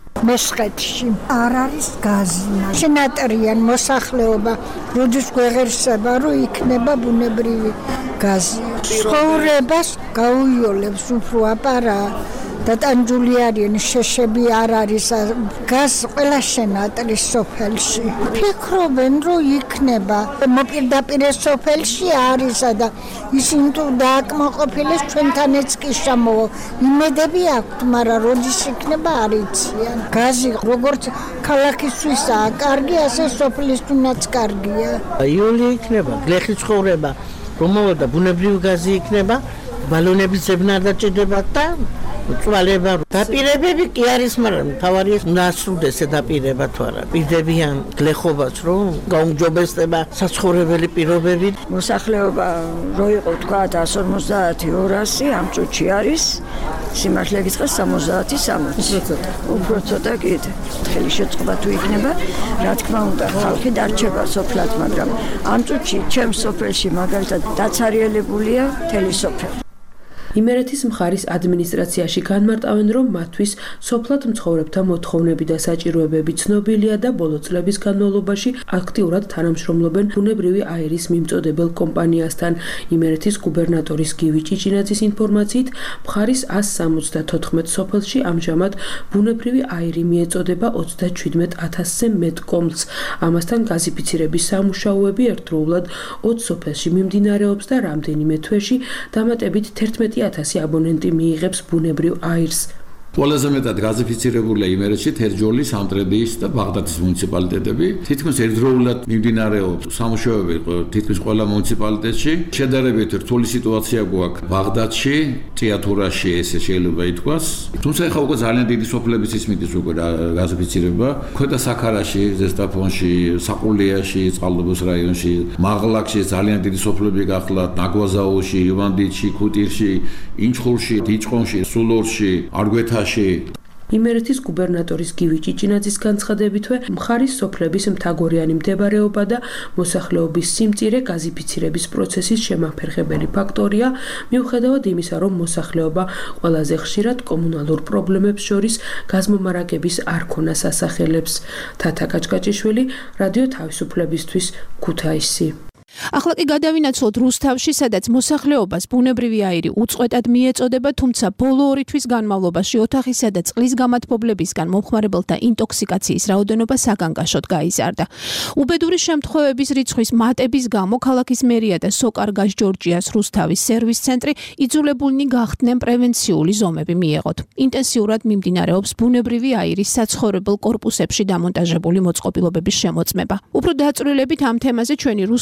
Speaker 12: მოსყეთში არ არის გაზი. შენატრიან მოსახლეობა, როდის გვეღერსება, რომ იქნება ბუნებრივი გაზი. ცხოვრებას გაუიოლებს უფრო აპარა და ტანჯული არიან, შეშები არ არის. გაზ ყველა შენატრის სოფელში. ფიქრობენ, რომ იქნება მოპირდაპირ სოფელში არისა და ისინი თუ დააკმაყოფილეს ჩვენთანაც კი შემოვა. იმედები აქვთ, მაგრამ როდის იქნება არ იციან. გაზი როგორც ქალაქისთვისაა კარგი, ასე სოფლისთვისაც კარგია.
Speaker 21: იული იქნება, გლეხი ცხოვრება, რომავა და ბუნებრივი გაზი იქნება, ბალონების ზებნა არ დაჭირდება და წვალება. დაპირებები კი არის, მაგრამ თავარია ნასრულდეს დაპირება თუ არა. პირდებიან გლეხობას, რომ გაუმჯობესდება საცხოვრებელი პირობები.
Speaker 12: მოსახლეობა რო იყო თქვა ას ორმოცდაათი ორასი, ამ წუთში არის სიმართლე გითხრას სამოცდაათი სამოცი. უფრო ცოტა კიდე. ხელი შეწყობა თუ იქნება, რა თქმა უნდა, ხალხი დარჩება სოფლად, მაგრამ ამ წუთში ჩემს სოფელში მაგალითად დაცარიელებულია მთელი სოფელი.
Speaker 4: იმერეთის მხარის ადმინისტრაციაში განმარტავენ, რომ მათთვის სოფლად მცხოვრებთა მოთხოვნები და საჭიროებები ცნობილია და ბოლო წლების განმავლობაში აქტიურად თანამშრომლობენ ბუნებრივი აირის მიმწოდებელ კომპანიასთან. იმერეთის გუბერნატორის გივი ჭიჭინაძის ინფორმაციით, მხარის ას სამოცდათოთხმეტ სოფელში ამჟამად ბუნებრივი აირი მიეწოდება ოცდაჩვიდმეტ ათასზე მეტ კომლს. ამასთან გაზიფიცირების სამუშაოები ერთდროულად ოც სოფელში მიმდინარეობს და რამდენიმე თვეში დამატებით თერთმეტი ათასი აბონენტი მიიღებს ბუნებრივ აირს.
Speaker 24: ყველაზე მეტად გაზიფიცირებულია იმერეთში თერჯოლის, სამტრედიის და ბაღდადის მუნიციპალიტეტები. თითქმის ერთდროულად მიმდინარეობს სამუშაოები თითქმის ყველა მუნიციპალიტეტში. შედარებით რთული სიტუაცია გვაქვს ბაღდადში, ჭიათურაში, ესე შეიძლება ითქვას. თუმცა ახლა უკვე ძალიან დიდი სოფლების ისმის უკვე გაზიფიცირება. ქვედა საქარაში, ზესტაფონში, საყულიაში, წყალდობოს რაიონში, მაღლაკში ძალიან დიდი სოფლები გახლავთ, ნაგვაზაოში, ივანდიჩი, ქუტირში, ინჩხურში, დიჭყონში, სულორში, არგვეთაში.
Speaker 4: იმერეთის გუბერნატორის გივი ჭიჭინაძის განცხადებითვე, მხარის სოფლების მთაგორიანი მდებარეობა და მოსახლეობის სიმწირე გაზიფიცირების პროცესის შემაფერხებელი ფაქტორია, მიუხედავად იმისა, რომ მოსახლეობა ყველაზე ხშირად კომუნალურ პრობლემებს შორის გაზმომარაგების არქონას ასახელებს. თათა გაჭკაჭიშვილი, რადიო თავისუფლებისთვის, ქუთაისი.
Speaker 16: ახლა კი გადავინაცვლოთ რუსთავში, სადაც მოსახლეობას ბუნებრივი აირი უწყვეტად მიეწოდება, თუმცა ბოლო ორი თვის განმავლობაში ოთახისა და წყლის გამათბობლებისგან მომხმარებელთა ინტოქსიკაციის რაოდენობა საგანგაშოდ გაიზარდა. უბედური შემთხვევების რიცხვის მატების გამო ქალაქის მერია და სოკარგაშ ჯორჯიას რუსთავის სერვის ცენტრი იძულებულნი გახდნენ პრევენციული ზომები მიეღოთ. ინტენსიურად მიმდინარეობს ბუნებრივი აირის საცხოვრებელ კორპუსებში დამონტაჟებული მოწყობილობების შემოწმება. უფრო დაწვრილებით ამ თემაზე ჩვენი რუსთაველი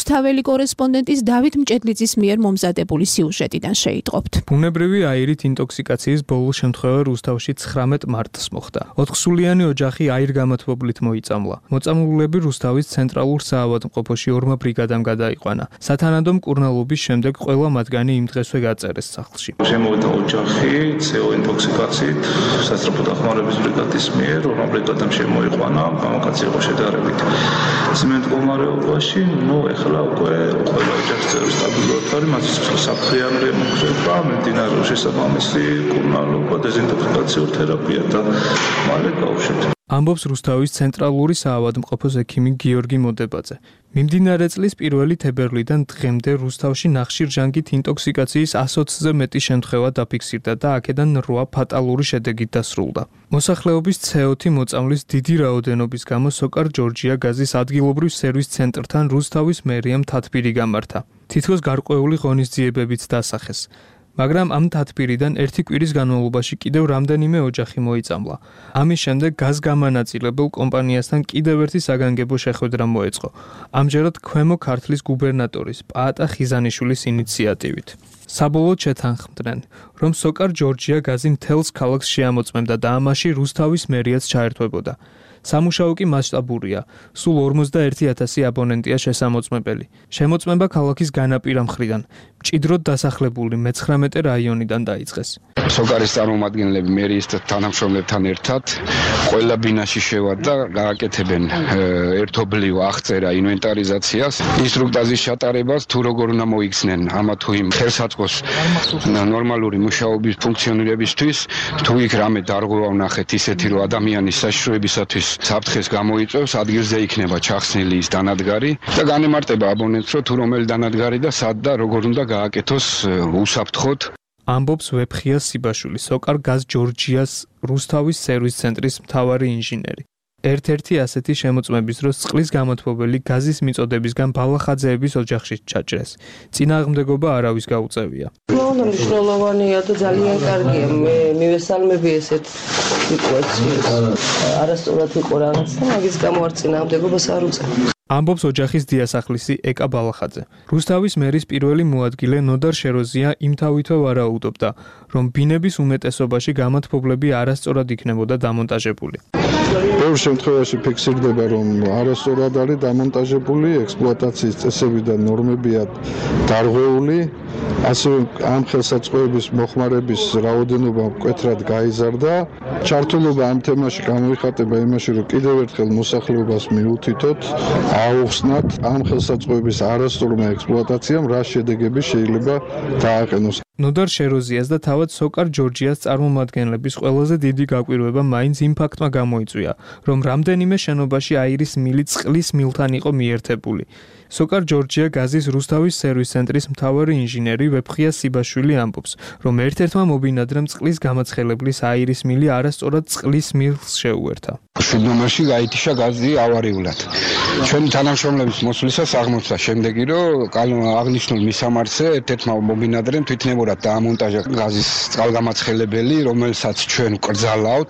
Speaker 16: კორესპონდენტის დავით მჭედლიძის მიერ მომზადებული სიუჟეტიდან შეიტყობთ.
Speaker 5: ბუნებრივი აირით ინტოქსიკაციის ბოლო შემთხვევა რუსთავში ცხრამეტ მარტს მოხდა. ოთხსულიანი ოჯახი აირგამათბობლით მოიწამლა. მოწამლულები რუსთავის ცენტრალურ საავადმყოფოში ორმა ბრიგადამ გადაიყვანა. სათანადო მკურნალობის შემდეგ ყველა მათგანი იმ დღესვე გაწერეს სახლში.
Speaker 3: შემოვიდა ოჯახი ცეო ინტოქსიკაციით სასწრაფო დახმარების ბრიგადის მიერ ორმა ბრიგადამ შემოიყვანა, მამაკაცი იყო შედარებით ციმენტ მდგომარეობაში, ნუ ეხლა უკვე ყველა ოჯახის წევრი სტაბილურად არის, მათთვის საფრთხიანი მოხდება, მიმდინარეობს შესაბამისი მკურნალობა, დეზინტოქსიკაციური თერაპია და მალე გავუშვით.
Speaker 5: ამბობს რუსთავის ცენტრალური საავადმყოფოს ექიმი გიორგი მოდებაძე. მიმდინარე წლის პირველი თებერვლიდან დღემდე რუსთავში ნახშირ-ჟანგით ინტოქსიკაციის ასოცზე მეტი შემთხვევა დაფიქსირდა და აქედან რვა ფატალური შედეგით დასრულდა. მოსახლეობის ცეოთი მოწამვლის დიდი რაოდენობის გამო სოკარ ჯორჯია გაზის ადგილობრივ სერვის ცენტრთან რუსთავის მერიამ თათბირი გამართა. თითქოს გარკვეული ღონისძიებებიც დასახეს. მაგრამ ამ თათბირიდან ერთი კვირის განმავლობაში კიდევ რამდენიმე ოჯახი მოიწამლა. ამის შემდეგ გაზგამანაწილებელ კომპანიასთან კიდევ ერთი საგანგებო შეხვედრა მოეწყო. ამჯერად ქვემო ქართლის გუბერნატორის პაატა ხიზანიშვილის ინიციატივით. საბოლოოდ შეთანხმდნენ, რომ სოკარ ჯორჯია გაზი მთელს ქალაქს შეამოწმებდა და ამაში რუსთავის მერიაც ჩაერთვებოდა. სამუშაო კი მასშტაბურია. სულ ორმოცდაერთი ათასი აბონენტია შესამოწმებელი. შემოწმება ქალაქის განაპირა მხრიდან, მჭიდროდ დასახლებული მეცხრამეტე რაიონიდან დაიწყეს.
Speaker 6: სოკარის წარმომადგენლები მერიის თანამშრომლებთან ერთად ყველა ბინაში შევა და გააკეთებენ ერთობლივ აღწერა ინვენტარიზაციას, ინსტრუქტაჟის ჩატარებას, თუ როგორ უნდა მოიქცნენ ამა თუ იმ ხელსაწყოს ნორმალური მუშაობის ფუნქციონირებისთვის, თუ იქ რამე დარღვევა ვნახეთ ისეთი, რომ ადამიანის საშიშროებისათვის საფრთხეს გამოიწვევს, ადგილზე იქნება ჩახსნილი ის დანადგარი და განემარტება აბონენტს, რომ თუ რომელი დანადგარი და სად და როგორ უნდა გააკეთოს უსაფრთხოდ.
Speaker 5: ამბობს ვეფხია სიბაშვილი, სოკარ გაზ ჯორჯიას რუსთავის სერვის ცენტრის მთავარი ინჟინერი. ერთ-ერთი ასეთი შემოწმების დროს წყლის გამოთბობელი გაზის მიწოდებისგან ბალახაძეების ოჯახში ჩაჭრეს. წინააღმდეგობა არავის გაუწევია.
Speaker 7: მოვნა მნიშვნელოვანია და ძალიან კარგია. მე მივესალმები ესეთ სიტუაციას. არასწორად იყო რაღაც და მაგის გამო არ წინააღმდეგობას არ უწევ.
Speaker 5: ამბობს ოჯახის დიასახლისი ეკა ბალახაძე. რუსთავის მერის პირველი მოადგილე ნოდარ შეროზია იმთავითო ვარაუდობდა, რომ ბინების უმეტესობაში გამოთბობლები არასწორად იქნებოდა დამონტაჟებული.
Speaker 8: ბევრ შემთხვევაში ფიქსირდება, რომ არასწორად არის დამონტაჟებული, ექსპლუატაციის წესები და ნორმებია დარღვეული, ასევე ამ ხელსაწყოების მოხმარების რაოდენობა მკვეთრად გაიზარდა. ჩართულობა ამ თემაში გამოიხატება იმაში, რომ კიდევ ერთხელ მოსახლეობას მიუთითოთ, აუხსნათ ამ ხელსაწყოების არასწორმა ექსპლუატაციამ რა შედეგები შეიძლება დააყენოს.
Speaker 5: ნოდარ შეროზიას და თავად სოკარ ჯორჯიას წარმომადგენლების ყველაზე დიდი გაკვირვება მაინც იმ ფაქტმა გამოიწვია, რომ რამდენიმე შენობაში აირის მილი წყლის მილთან იყო მიერთებული. სოკარ ჯორჯია გაზის რუსთავის სერვის ცენტრის მთავარი ინჟინერი ვეფხია სიბაშვილი ამბობს, რომ ერთ-ერთმა მობინადრემ წყლის გამაცხელებლის აირის მილი არასწორად წყლის მილს შეუერთა.
Speaker 6: შვიდნომერში გაითიშა გაზი ავარიულად. ჩვენი თანამშრომლების მოსვლისას აღმოჩნდა შემდეგი, რომ აღნიშნულ მისამართზე ერთ-ერთმა მობინადრემ თვითნებურად დაამონტაჟა გაზის წყალგამაცხელებელი, რომელსაც ჩვენ ვკრძალავთ.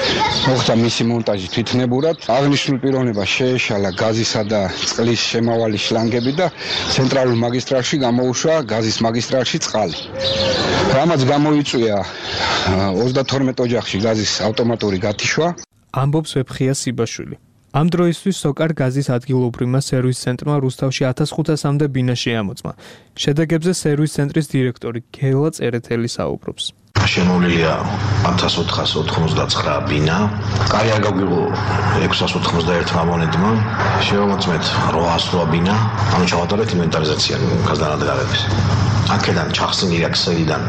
Speaker 6: მოხდა მისი მონტაჟი თვითნებურად. აღნიშნულ პიროვნება შეეშალა გაზისა და წყლის შემავალი შლანგები და ცენტრალურ მაგისტრალში გამოუშვა გაზის მაგისტრალში წყალი. რამაც გამოიწვია ოცდათორმეტ ოჯახში გაზის ავტომატური გათიშვა.
Speaker 5: ამბობს ვეფხია სიბაშვილი. ამ დროისთვის სოკარ გაზის ადგილობრივმა სერვის ცენტრმა რუსთავში ათას ხუთასამდე ბინა შეამოწმა. შედეგებზე სერვის ცენტრის დირექტორი გელა წერეთელი საუბრობს.
Speaker 25: შემოვლილია ათას ოთხას ოთხმოცდაცხრა ბინა. კარი არ გავგიღო ექვსას ოთხმოცდაერთმა აბონენტმა. შევამოწმეთ რვაას რვა ბინა. ანუ ჩავატარეთ ინვენტარიზაცია გაზდანადგარების. აქედან ჩახსნილია ქსელიდან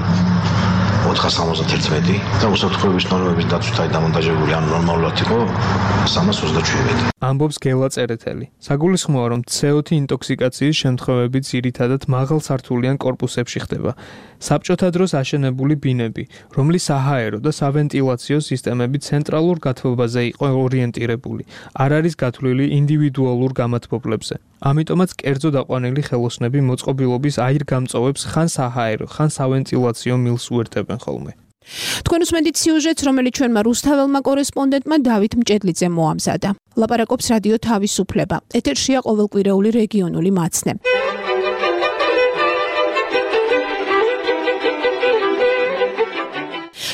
Speaker 25: ოთხას სამოცდაერთმეტი და უსაფრთხოების ნორმების დაცვითაა დამონტაჟებული, ანუ ნორმალურად იყო სამას ოცდაშვიდმეტი.
Speaker 5: ამბობს გელა წერეთელი. საგულისხმოა, რომ ცეოთი ინტოქსიკაციის შემთხვევები ძირითადად მაღალსართულიან კორპუსებში ხდება. საბჭოთა დროს აშენებული ბინები, რომლის საჰაერო და სავენტილაციო სისტემები ცენტრალურ გათბობაზე იყო ორიენტირებული, არ არის გათვლილი ინდივიდუალურ გამათბობლებზე. ამიტომაც კერძო დაყვანილი ხელოსნები მოწყობილობის აირგამწოვებს ხან საჰაერო, ხან სავენტილაციო მილს უერთებენ ხოლმე.
Speaker 16: თქვენ უსმენთ სიუჟეტს, რომელიც ჩვენმა რუსთაველმა კორესპონდენტმა დავით მჭედლიძემ მოამზადა. ლაპარაკობს რადიო თავისუფლება. ეთერშია ყოველკვირეული რეგიონული მაცნე.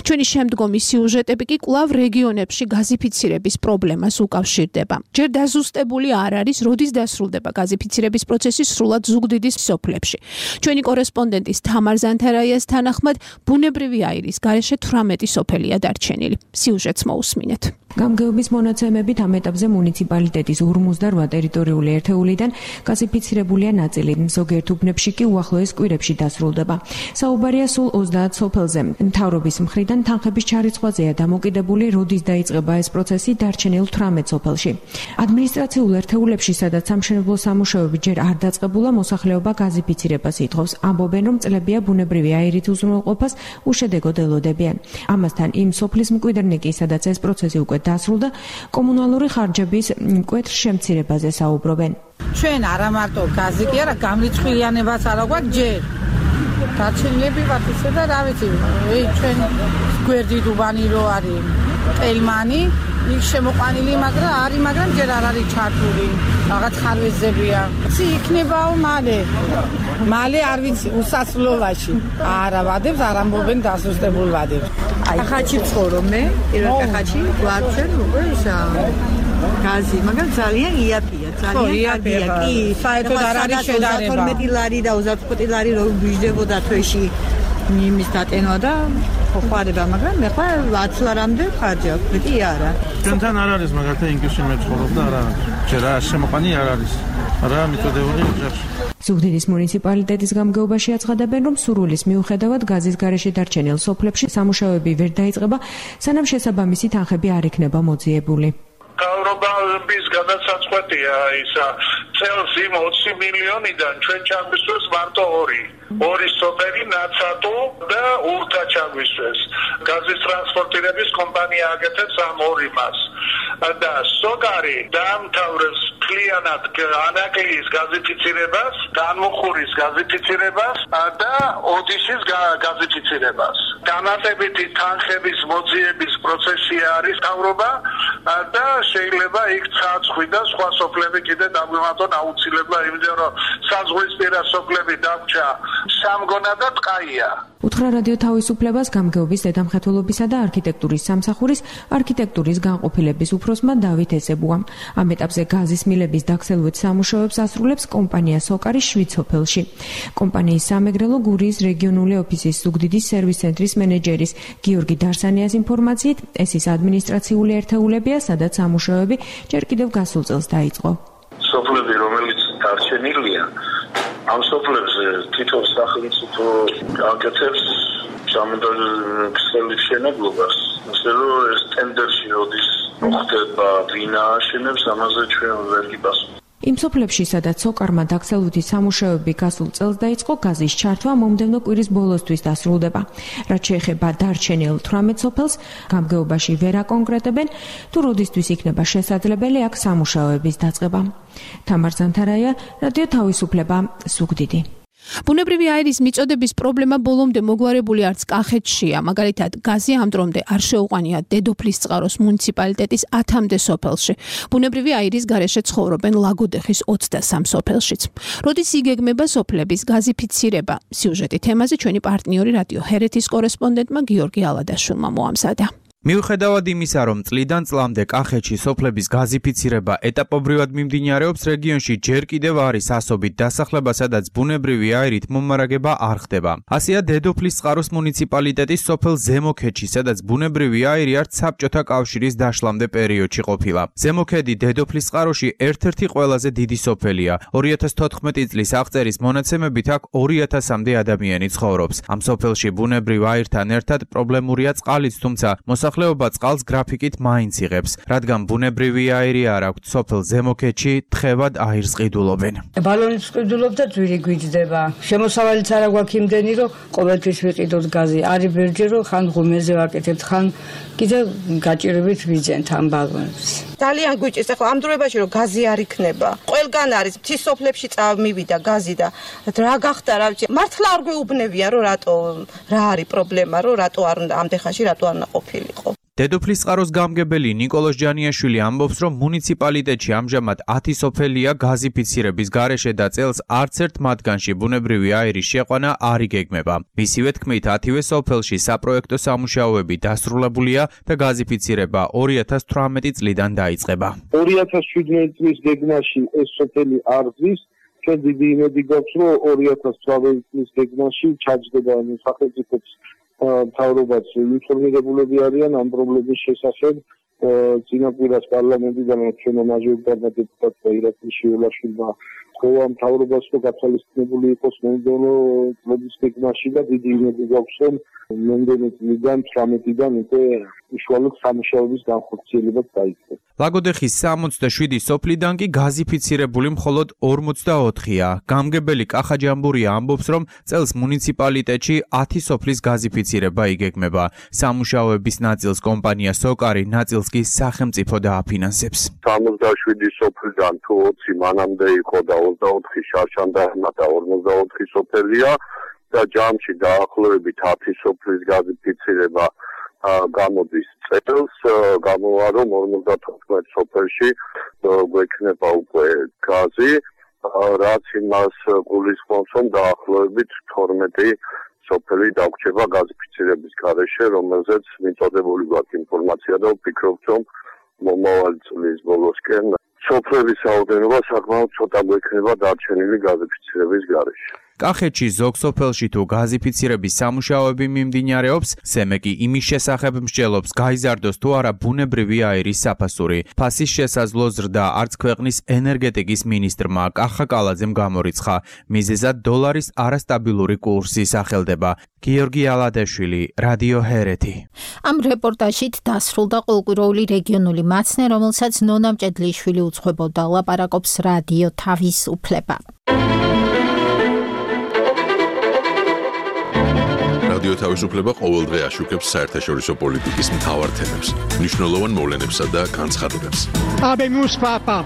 Speaker 16: ჩვენი შემდგომი სიუჟეტები კი კვლავ რეგიონებში გაზიფიცირების პრობლემას უკავშირდება. ჯერ დაზუსტებული არ არის, როდის დასრულდება გაზიფიცირების პროცესი სრულად ზუგდიდის სოფლებში. ჩვენი კორესპონდენტის თამარ ზანთარაიას თანახმად, ბუნებრივი აირის გარეშე თვრამეტი სოფელია დარჩენილი. სიუჟეტს მოусმინეთ.
Speaker 9: გამგეობის მონაცემებით ამ ეტაპზე მუნიციპალიტეტის ორმოცდაოთხ ტერიტორიული ერთეულიდან გაზიფიცირებულია ნაწილი, ზოგიერთ უბნებში კი უახლოეს კვირებში დასრულდება. საუბარია სულ ოცდაათ სოფელზე. მთავრობის მხრიდან თანხების ჩარიცხვაზეა დამოკიდებული, როდის დაიწყება ეს პროცესი დარჩენილ თვრამეტ სოფელში. ადმინისტრაციულ ერთეულებში, სადაც სამშენებლო სამუშაოები ჯერ არ დაწყებულა, მოსახლეობა გაზიფიცირებას ითხოვს. ამბობენ, რომ წლებია ბუნებრივი აირით უზრუნველყოფას უშედეგოდ ელოდებიან. ამასთან იმ სოფლის მკვიდრნიკი, სადაც ეს პროცესი უკვე დასრულდა, კომუნალური ხარჯების მკვეთრ შემცირებაზე საუბრობენ.
Speaker 10: ჩვენ არა მარტო გაზი კი არა, გამრიცხვილიანებაც არა გვაქვს ჯერ. დარჩენილები ვართ ისე და რა ვიცი, ჩვენ გვერდი დუბანი რო არის, ყელმანი, იქ შემოყვანილი, მაგრამ არის, მაგრამ ჯერ არ არის ჩართული. რაღაც ხარვეზებია. ცი იქნებაო მალე. მალე არ ვიცი, უსასრულობაში. არა ვადებს, არ ამბობენ დასუსტებულ ვადებს.
Speaker 19: კახაჩი ვცხოვრობ მე, პირველ კახაჩი, გვაქვს უკვე ისა გაზი, მაგრამ ძალიან იაფია, ძალიან იაფია. კი,
Speaker 10: საერთოდ არ არის შედარება.
Speaker 19: თორმეტი ლარი და ოცდაოთხ ლარი რო გვიждდებოდა თვეში იმის დატენვა და ხوارება, მაგრამ მე ხა ათს ლარამდე ხარჯი აქვს, მეტი არა.
Speaker 3: ჩვენთან არ არის მაგალითად ინგლისში მე ცხოვრობ და არა. ჯერ არ შემოყვანი არ არის. არა მიწოდებული ოჯახში.
Speaker 9: ზუგდიდის მუნიციპალიტეტის გამგეობაში აცხადებენ, რომ სურვილის მიუხედავად გაზის გარეშე დარჩენილ სოფლებში სამუშაოები ვერ დაიწყება, სანამ შესაბამისი თანხები არ იქნება მოძიებული.
Speaker 14: მთავრობის გადაწყვეტია ისა წელს იმ ოცი მილიონიდან ჩვენ ჩაგვისვეს მარტო ორი. ორი სოფელი ნაცატო და ურთა ჩაგვისვეს. გაზის ტრანსპორტირების კომპანია აკეთებს ამ ორი მას. და სოგარი დაამთავრებს კლიანად ანაკლიის გაზიფიცირებას, განმუხურის გაზიფიცირებას და ოდიშის გაზიფიცირებას. განათებითი თანხების მოძიების პროცესში არის მთავრობა და შეიძლება იქ ცაცხვი და სხვა სოფლები კიდე დაგვიმატონ აუცილებლად, იმიტომ რომ საზღვრისპირა სოფლები დაგჭა სამგონა და ტყაია.
Speaker 9: უთხრა რადიო თავისუფლებას გამგეობის დედამხედველობისა და არქიტექტურის სამსახურის არქიტექტურის განყოფილების უფროსმა დავით ესებუამ. ამ ეტაპზე გაზის მილების დაქსელვით სამუშაოებს ასრულებს კომპანია სოკარი შვიცოფელში. კომპანიის სამეგრელო გურიის რეგიონული ოფისის ზუგდიდის სერვის ცენტრის მენეჯერის გიორგი დარსანიას ინფორმაციით, ეს ის ადმინისტრაციული ერთეულებია, სადაც სამუშაოები ჯერ კიდევ გასულ წელს დაიწყო.
Speaker 14: სოფლები, რომელიც დარჩენილია, ამ სოფლებზე თვითონ სახელმწიფო აკეთებს სამონტაჟო მშენებლობას, ასე რომ ეს ტენდერში როდის მოხდება ვინ ააშენებს, ამაზე ჩვენ ვერ გიპასუხებთ.
Speaker 9: იმ სოფლებში, სადაც სოკარმა დაქსელვითი სამუშაოები გასულ წელს დაიწყო, გაზის ჩართვა მომდევნო კვირის ბოლოსთვის დასრულდება. რაც შეეხება დარჩენილ თვრამეტ სოფელს, გამგეობაში ვერ აკონკრეტებენ, თუ როდისთვის იქნება შესაძლებელი აქ სამუშაოების დაწყება. თამარ ზანთარაია, რადიო თავისუფლება, ზუგდიდი.
Speaker 16: ბუნებრივი აირის მიწოდების პრობლემა ბოლომდე მოგვარებული არც კახეთშია. მაგალითად, გაზი ამ დრომდე არ შეუყვანია დედოფლისწყაროს მუნიციპალიტეტის ათამდე სოფელში. ბუნებრივი აირის გარეშე ცხოვრობენ ლაგოდეხის ოცდასამ სოფელშიც. როდის იგეგმება სოფლების გაზიფიცირება? სიუჟეტი თემაზე ჩვენი პარტნიორი რადიო ჰერეთის კორესპონდენტმა გიორგი ალადაშვილმა მოამზადა.
Speaker 15: მიუხედავად იმისა, რომ წლიდან წლამდე კახეთში სოფლების გაზიფიცირება ეტაპობრივად მიმდინარეობს, რეგიონში ჯერ კიდევ არის ასობით დასახლება, სადაც ბუნებრივი აირით მომარაგება არ ხდება. ასეა დედოფლისწყაროს მუნიციპალიტეტის სოფელ ზემოქედში, სადაც ბუნებრივი აირი არც საბჭოთა კავშირის დაშლამდე პერიოდში ყოფილა. ზემოქედი დედოფლისწყაროში ერთ-ერთი ყველაზე დიდი სოფელია. ორი ათას თოთხმეტი წლის აღწერის მონაცემებით აქ ორი ათასამდე ადამიანი ცხოვრობს. ამ სოფელში ბუნებრივ აირთან ერთად პრობლემურია წყალიც, თუმცა მოსახლეობა წყალს გრაფიკით მაინც იღებს, რადგან ბუნებრივი აირი არ აქვთ, სოფელ ზემოქედში თხევად აირს ყიდულობენ.
Speaker 17: ბალონიც ყიდულობ და ძვირი გვიჯდება. შემოსავალიც არ აქვს იმდენი, რომ ყოველთვის ვიყიდოთ გაზი. არის ბერჯერ, რომ ხან ღუმელზე ვაკეთებთ, ხან კიდე გაჭირებით ვიძენთ ამ ბალონს.
Speaker 26: ძალიან გვიჭირს, ახლა ამ დროებაში რომ გაზი არ იქნება. ყველგან არის მთის სოფლებში წამივიდა გაზი და რა გახდა, რა ვიცი, მართლა არ გვეუბნებიან, რომ რატო რა არის პრობლემა, რომ რატო არ უნდა ამდენ ხანში რატო არ უნდა ყოფილიყო.
Speaker 15: დედოფლის წყაროს გამგებელი ნიკოლოზ ჯანიაშვილი ამბობს, რომ მუნიციპალიტეტში ამჟამად ათი სოფელია გაზი ფიცირების გარეშე და წელს არც ერთ მათგანში ბუნებრივი აირის შეყვანა არ იგეგმება. მისივე თქმით, ათივე სოფელში საპროექტო სამუშაოები დასრულებულია და გაზი ფიცირება ორი ათას თვრამეტი წლიდან დაიწყება.
Speaker 1: ორი ათას შვიდმეტი წლის გეგმაში ეს სოფელი არ ზის, ჩვენ დიდი იმედი გვაქვს, რომ ორი ათას თვრამეტი წლის გეგმაში ჩაჯდება სახელმწიფოს მთავრობაც ინფორმირებულები არიან ამ პრობლემის შესახებ. წინაპირას პარლამენტიდან ჩვენო მაჟორიტარმა დეპუტატმა ირაკლი შიველაშვილმა ხოვა მთავრობას რომ გათვალისწინებული იყოს მომდევნო წლების გეგმაში და დიდი იმედი გვაქვს, რომ მომდევნო წლიდან თვრამეტიდან უკვე უშუალოდ სამუშაოების განხორციელებაც დაიწყოს.
Speaker 15: ლაგოდეხის სამოცდაშვიდი სოფლიდან კი გაზი ფიცირებული მხოლოდ ორმოცდაოთხია. გამგებელი კახა ჯამბურია ამბობს, რომ წელს მუნიციპალიტეტში ათი სოფლის გაზი ფიცირება იგეგმება. სამუშაოების ნაწილს კომპანია სოკარი, ნაწილს კი სახელმწიფო დააფინანსებს.
Speaker 1: სამოცდაშვიდი სოფლიდან თუ ოცი მანამდე იყო და ოცდაოთხი შარშანდარმა და ორმოცდაოთხი სოფელია და ჯამში დაახლოებით ათი სოფლის გაზი ფიცირება გამოდის წელს, გამოვა რომ ორმოცდათოთხმეტ სოფელში გვექნება უკვე გაზი, რაც იმას გულისხმობს, რომ დაახლოებით თორმეტი სოფელი დაგვრჩება გაზი ფიცირების გარეშე, რომელზეც მიწოდებული გვაქვს ინფორმაცია და ვფიქრობთ, რომ მომავალი წლის ბოლოსკენ სოფლების რაოდენობა საკმაოდ ცოტა გვექნება დარჩენილი გაზი ფიცირების გარეშე.
Speaker 15: კახეთში ზოგ სოფელში თუ გაზი ფიცირების სამუშაოები მიმდინარეობს, სემეკი იმის შესახებ მსჯელობს, გაიზარდოს თუ არა ბუნებრივი აირის საფასური. ფასის შესაძლო ზრდა არც ქვეყნის ენერგეტიკის მინისტრმა კახა კალაძემ გამორიცხა. მიზეზად დოლარის არასტაბილური კურსი სახელდება. გიორგი ალადეშვილი, რადიო ჰერეთი.
Speaker 2: ამ რეპორტაჟით დასრულდა ყოლკვიროული რეგიონული მაცნე, რომელსაც ნონა მჭედლიშვილი უძღვებოდა, ლაპარაკობს რადიო თავისუფლება.
Speaker 11: რადიო თავისუფლება ყოველდღე აშუქებს საერთაშორისო პოლიტიკის მთავარ თემებს, მნიშვნელოვან მოვლენებსა და განცხადებებს.
Speaker 13: Habemus papam.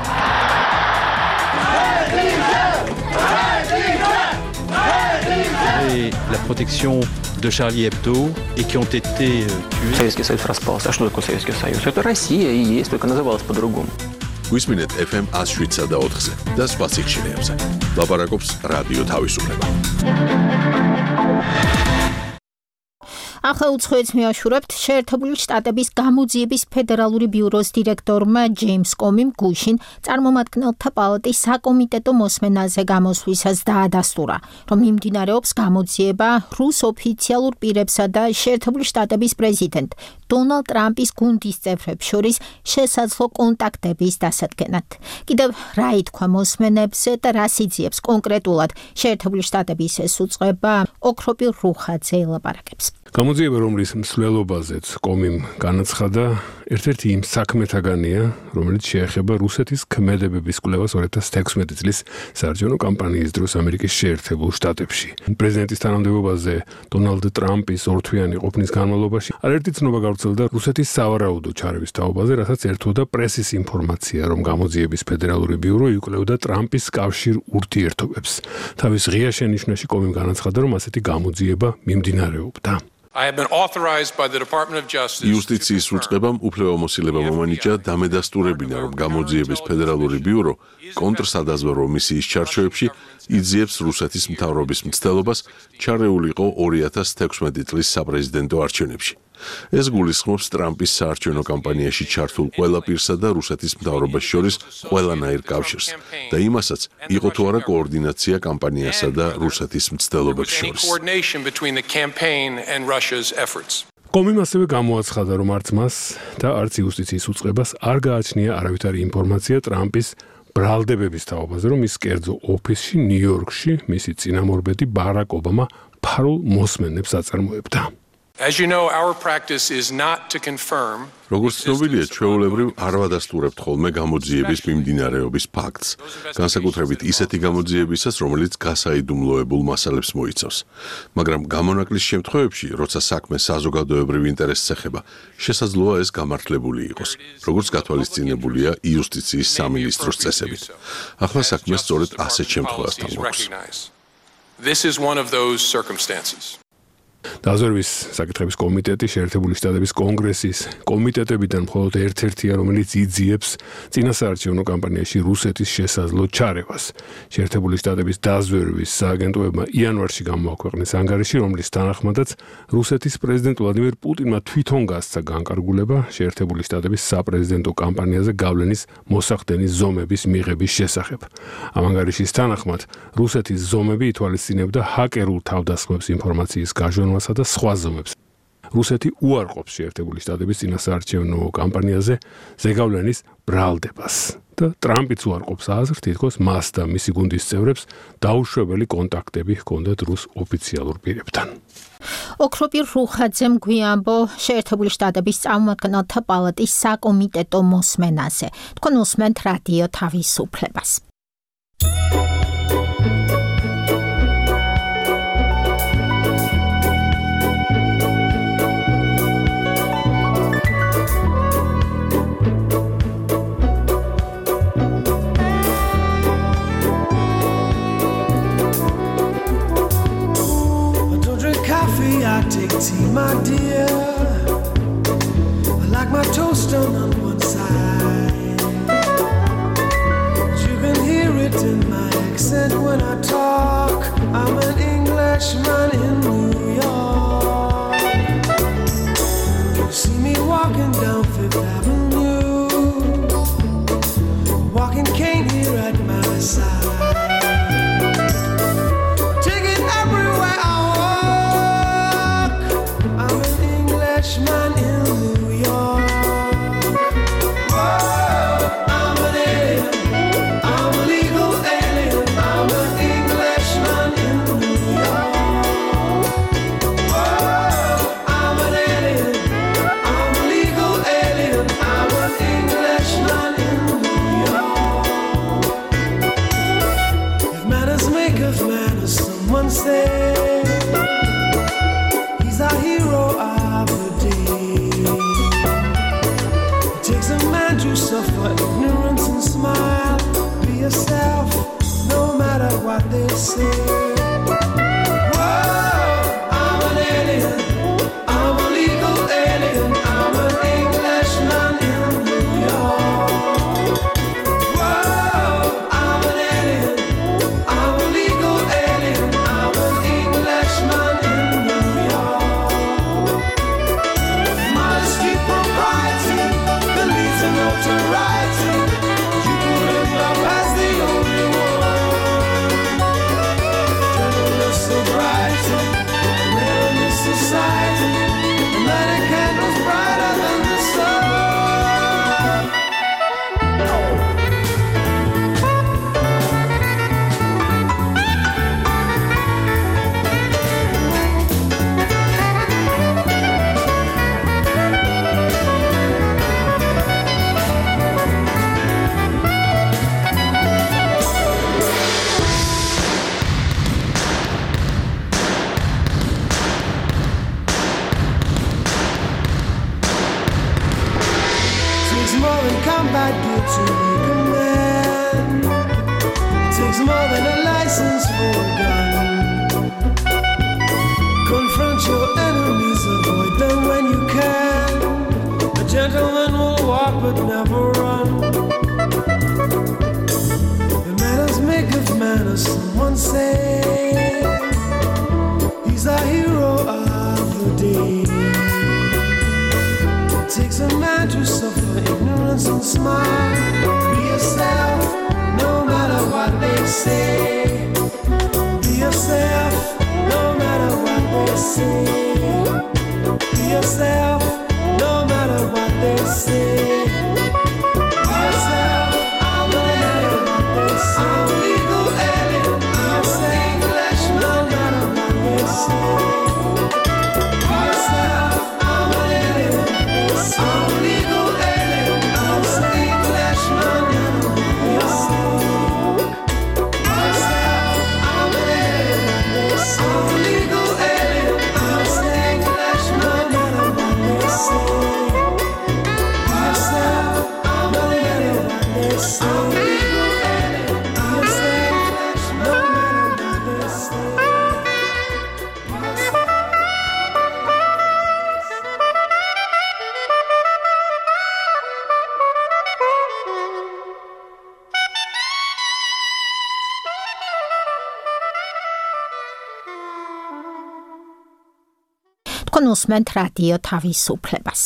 Speaker 18: Et la protection de Charlie Hebdo et qui ont été tués.
Speaker 20: Советский Союз распался. А что такое Советский Союз? Это Россия и есть, только называлась по-другому.
Speaker 11: გვისმინეთ эф эм one oh seven და ოთხზე და სხვა სიხშირეებზე. ლაპარაკობს რადიო თავისუფლება.
Speaker 2: ახლა უცხოეთს მივაშურებთ. შეერთებული შტატების გამოძიების ფედერალური ბიუროს დირექტორმა ჯეიმს კომიმ გუშინ წარმომადგენელთა პალატის საკომიტეტო მოსმენაზე გამოსვლისას დაადასტურა, რომ მიმდინარეობს გამოძიება რუს ოფიციალურ პირებსა და შეერთებული შტატების პრეზიდენტ დონალდ ტრამპის გუნდის წევრებს შორის შესაძლო კონტაქტების დასადგენად. კიდევ რა ითქვა მოსმენებზე და რა სიძიებს კონკრეტულად შეერთებული შტატების ეს უწყება, ოქროპილ რუხაძე ელაპარაკებს.
Speaker 27: გამოძიება, რომლის მსვლელობაზეც კომიმ განაცხადა, ერთ-ერთი იმ საქმეთაგანია, რომელიც შეეხება რუსეთის ქმედებების კვლევას ორი ათას თექვსმეტი წლის საარჩევნო კამპანიის დროს ამერიკის შეერთებულ შტატებში. პრეზიდენტის თანამდებობაზე დონალდ ტრამპის ორთვიანი ყოფნის განმავლობაში არაერთი ცნობა გავრცელდა რუსეთის სავარაუდო ჩარევის თაობაზე, რასაც ერთვოდა პრესის ინფორმაცია, რომ გამოძიების ფედერალური ბიურო იკვლევდა ტრამპის კავშირ ურთიერთობებს. თავის ღია შენიშვნაში კომიმ განაცხადა, რომ ასეთი გამოძიება მიმდინარეობდა.
Speaker 28: I have been authorized by the Department of Justice.
Speaker 11: იუსტიციის უწყებამ უფლებამოსილება მომანიჭა დამედასტურებინა, რომ გამოძიების ფედერალური ბიურო კონტრსადაზვერო მისიის ჩარჩოებში იძიებს რუსეთის მთავრობის მცდელობას ჩარეულიყო ორი ათას თექვსმეტი წლის საპრეზიდენტო არჩევნებში. ეს გულისხმობს ტრამპის საარჩევნო კამპანიაში ჩართულ ყველა პირსა და რუსეთის მთავრობას შორის ყველანაირ კავშირს და იმასაც, იყო თუ არა კოორდინაცია კამპანიასა და რუსეთის მცდელობებს შორის.
Speaker 27: კომიმ ასევე გამოაცხადა, რომ არც მას და არც იუსტიციის უწყებას არ გააჩნია არავითარი ინფორმაცია ტრამპის ბრალდებების თაობაზე, რომ ის კერძო ოფისში ნიუ-იორკში მისი წინამორბედი ბარაკ ობამა ფარულ მოსმენებს აწარმოებდა.
Speaker 28: As you know, our practice is not to confirm.
Speaker 11: როგორც ცნობილია, ჩვეულებრივ არ ვადასტურებთ ხოლმე გამოძიების მიმდინარეობის ფაქტს, განსაკუთრებით ისეთი გამოძიებისას, რომელიც გასაიდუმლოებულ მასალებს მოიცავს. მაგრამ გამონაკლის შემთხვევებში, როცა საქმე საზოგადოებრივ ინტერესს ეხება, შესაძლოა ეს გამართლებული იყოს, როგორც გათვალისწინებულია იუსტიციის სამინისტროს წესებით. ახლა საქმე სწორედ ასეთ შემთხვევასთან გვაქვს.
Speaker 28: This is one of those circumstances.
Speaker 27: დაზვერვის საკითხების კომიტეტი შეერთებული შტატების კონგრესის კომიტეტებიდან მხოლოდ ერთ-ერთია, რომელიც იძიებს წინასაარჩევნო კამპანიაში რუსეთის შესაძლო ჩარევას. შეერთებული შტატების დაზვერვის სააგენტოებმა იანვარში გამოაქვეყნეს ანგარიში, რომლის თანახმადაც რუსეთის პრეზიდენტ ვლადიმერ პუტინმა თვითონ გასცა განკარგულება შეერთებული შტატების საპრეზიდენტო კამპანიაზე გავლენის მოსახდენის ზომების მიღების შესახებ. ამ ანგარიშის თანახმად რუსეთის ზომები ითვალისწინებდა ჰაკერულ თავდასხმებს ინფორმაციის გაჟონვას და სხვა ზომებს. რუსეთი უარყოფს შეერთებული შტატების წინასაარჩევნო კამპანიაზე ზეგავლენის ბრალდებას და ტრამპიც უარყოფს აზრს, თითქოს მას და მისი გუნდის წევრებს დაუშვებელი კონტაქტები ჰქონდათ რუს ოფიციალურ პირებთან.
Speaker 2: ოქროპირ რუხაძემ გვიამბო შეერთებული შტატების წარმომადგენელთა პალატის საკომიტეტო მოსმენაზე. თქვენ უსმენთ რადიო თავისუფლებას.
Speaker 4: I take tea, my dear. I like my toast done on one side. You can hear it in my accent when I talk. I'm an Englishman in New York. You see me walking down Fifth Avenue, walking cane here at my side. Man in New York. Whoa, I'm an alien. I'm a legal alien. I'm an Englishman in New York. Whoa, I'm an alien. I'm a legal alien. I'm an Englishman in New York. If manners make of manners, someone say he's a hero. To suffer ignorance and smile. Be yourself, no matter what they say. Whoa, I'm an alien. I'm a legal alien. I'm an Englishman in New York. Whoa, I'm an alien. I'm a legal alien. I'm an Englishman in New York. Modesty, propriety, beliefs and notoriety. You could live up as the only one. Gentleness, sobriety, rare in this society. And lighting candles brighter than the sun. Combat gear to make a man. It takes more than a license for a gun. Confront your enemies, avoid them when you can. A gentleman will walk but never run. The manners make of manners, someone say. He's a hero of the day. It takes a man to suffer ignorance and smile. Be yourself, no matter what they say. Be yourself, no matter what they say. Be yourself, no matter what they say. Be yourself, I'm an alien. I'm a legal alien. I'm an Englishman, no matter what they say. Be yourself, I'm an alien. I'm a legal alien. I'm an Englishman in New York. Myself, I'm an alien. I'm a legal alien. I'm an Englishman in New York.
Speaker 2: თქვენ უსმენთ რადიო თავისუფლებას.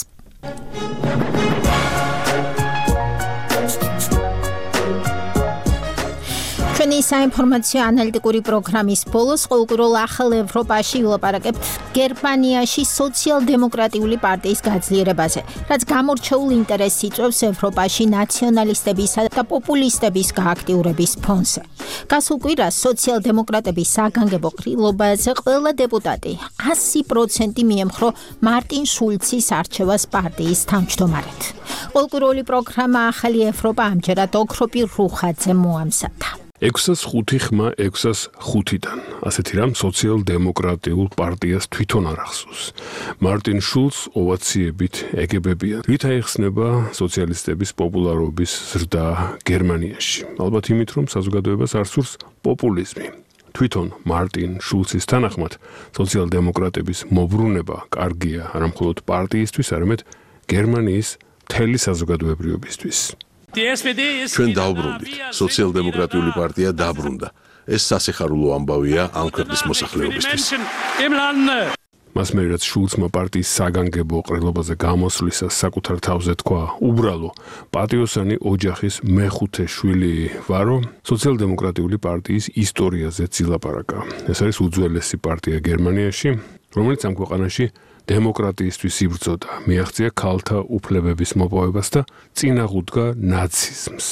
Speaker 2: ჩვენი საინფორმაციო ანალიტიკური პროგრამის ბოლოს ყოველკვირეულ ახალ ევროპაში ვილაპარაკებთ გერმანიაში სოციალ-დემოკრატიული პარტიის გაძლიერებაზე, რაც გამორჩეულ ინტერესს იწვევს ევროპაში ნაციონალისტებისა და პოპულისტების გააქტიურების ფონზე. გასულ კვირას სოციალ-დემოკრატების საგანგებო ყრილობაზე ყველა დეპუტატი ასი პროცენტი მიემხრო მარტინ შულცის არჩევას პარტიის თავმჯდომარედ. ყოველკვირეული პროგრამა ახალი ევროპა ამჯერად ოქროპირ რუხაძე მოამზადა.
Speaker 27: ექვსას ხუთი ხმა ექვსას ხუთიდან. ასეთი რამ სოციალ-დემოკრატიულ პარტიას თვითონ არ ახსოვს. მარტინ შულც ოვაციებით ეგებებიან. რით აიხსნება სოციალისტების პოპულარობის ზრდა გერმანიაში? ალბათ იმით, რომ საზოგადოებას არ სურს პოპულიზმი. თვითონ მარტინ შულცის თანახმად სოციალ-დემოკრატების მობრუნება კარგია არა მხოლოდ პარტიისთვის, არამედ გერმანიის მთელი საზოგადოებრიობისთვის.
Speaker 11: ჩვენ დავბრუნდით. სოციალ-დემოკრატიული პარტია დაბრუნდა. ეს სასიხარულო ამბავია ამ ქვეყნის მოსახლეობისთვის.
Speaker 27: მას მერე რაც შულცმა პარტიის საგანგებო ყრილობაზე გამოსვლისას საკუთარ თავზე თქვა, უბრალო პატიოსანი ოჯახის მეხუთე შვილი ვარო, სოციალ-დემოკრატიული პარტიის ისტორიაზე ილაპარაკა. ეს არის უძველესი პარტია გერმანიაში, რომელიც ამ ქვეყანაში დემოკრატიისთვის იბრძოდა, მიაღწია ქალთა უფლებების მოპოვებას და წინაღუდგა ნაციზმს.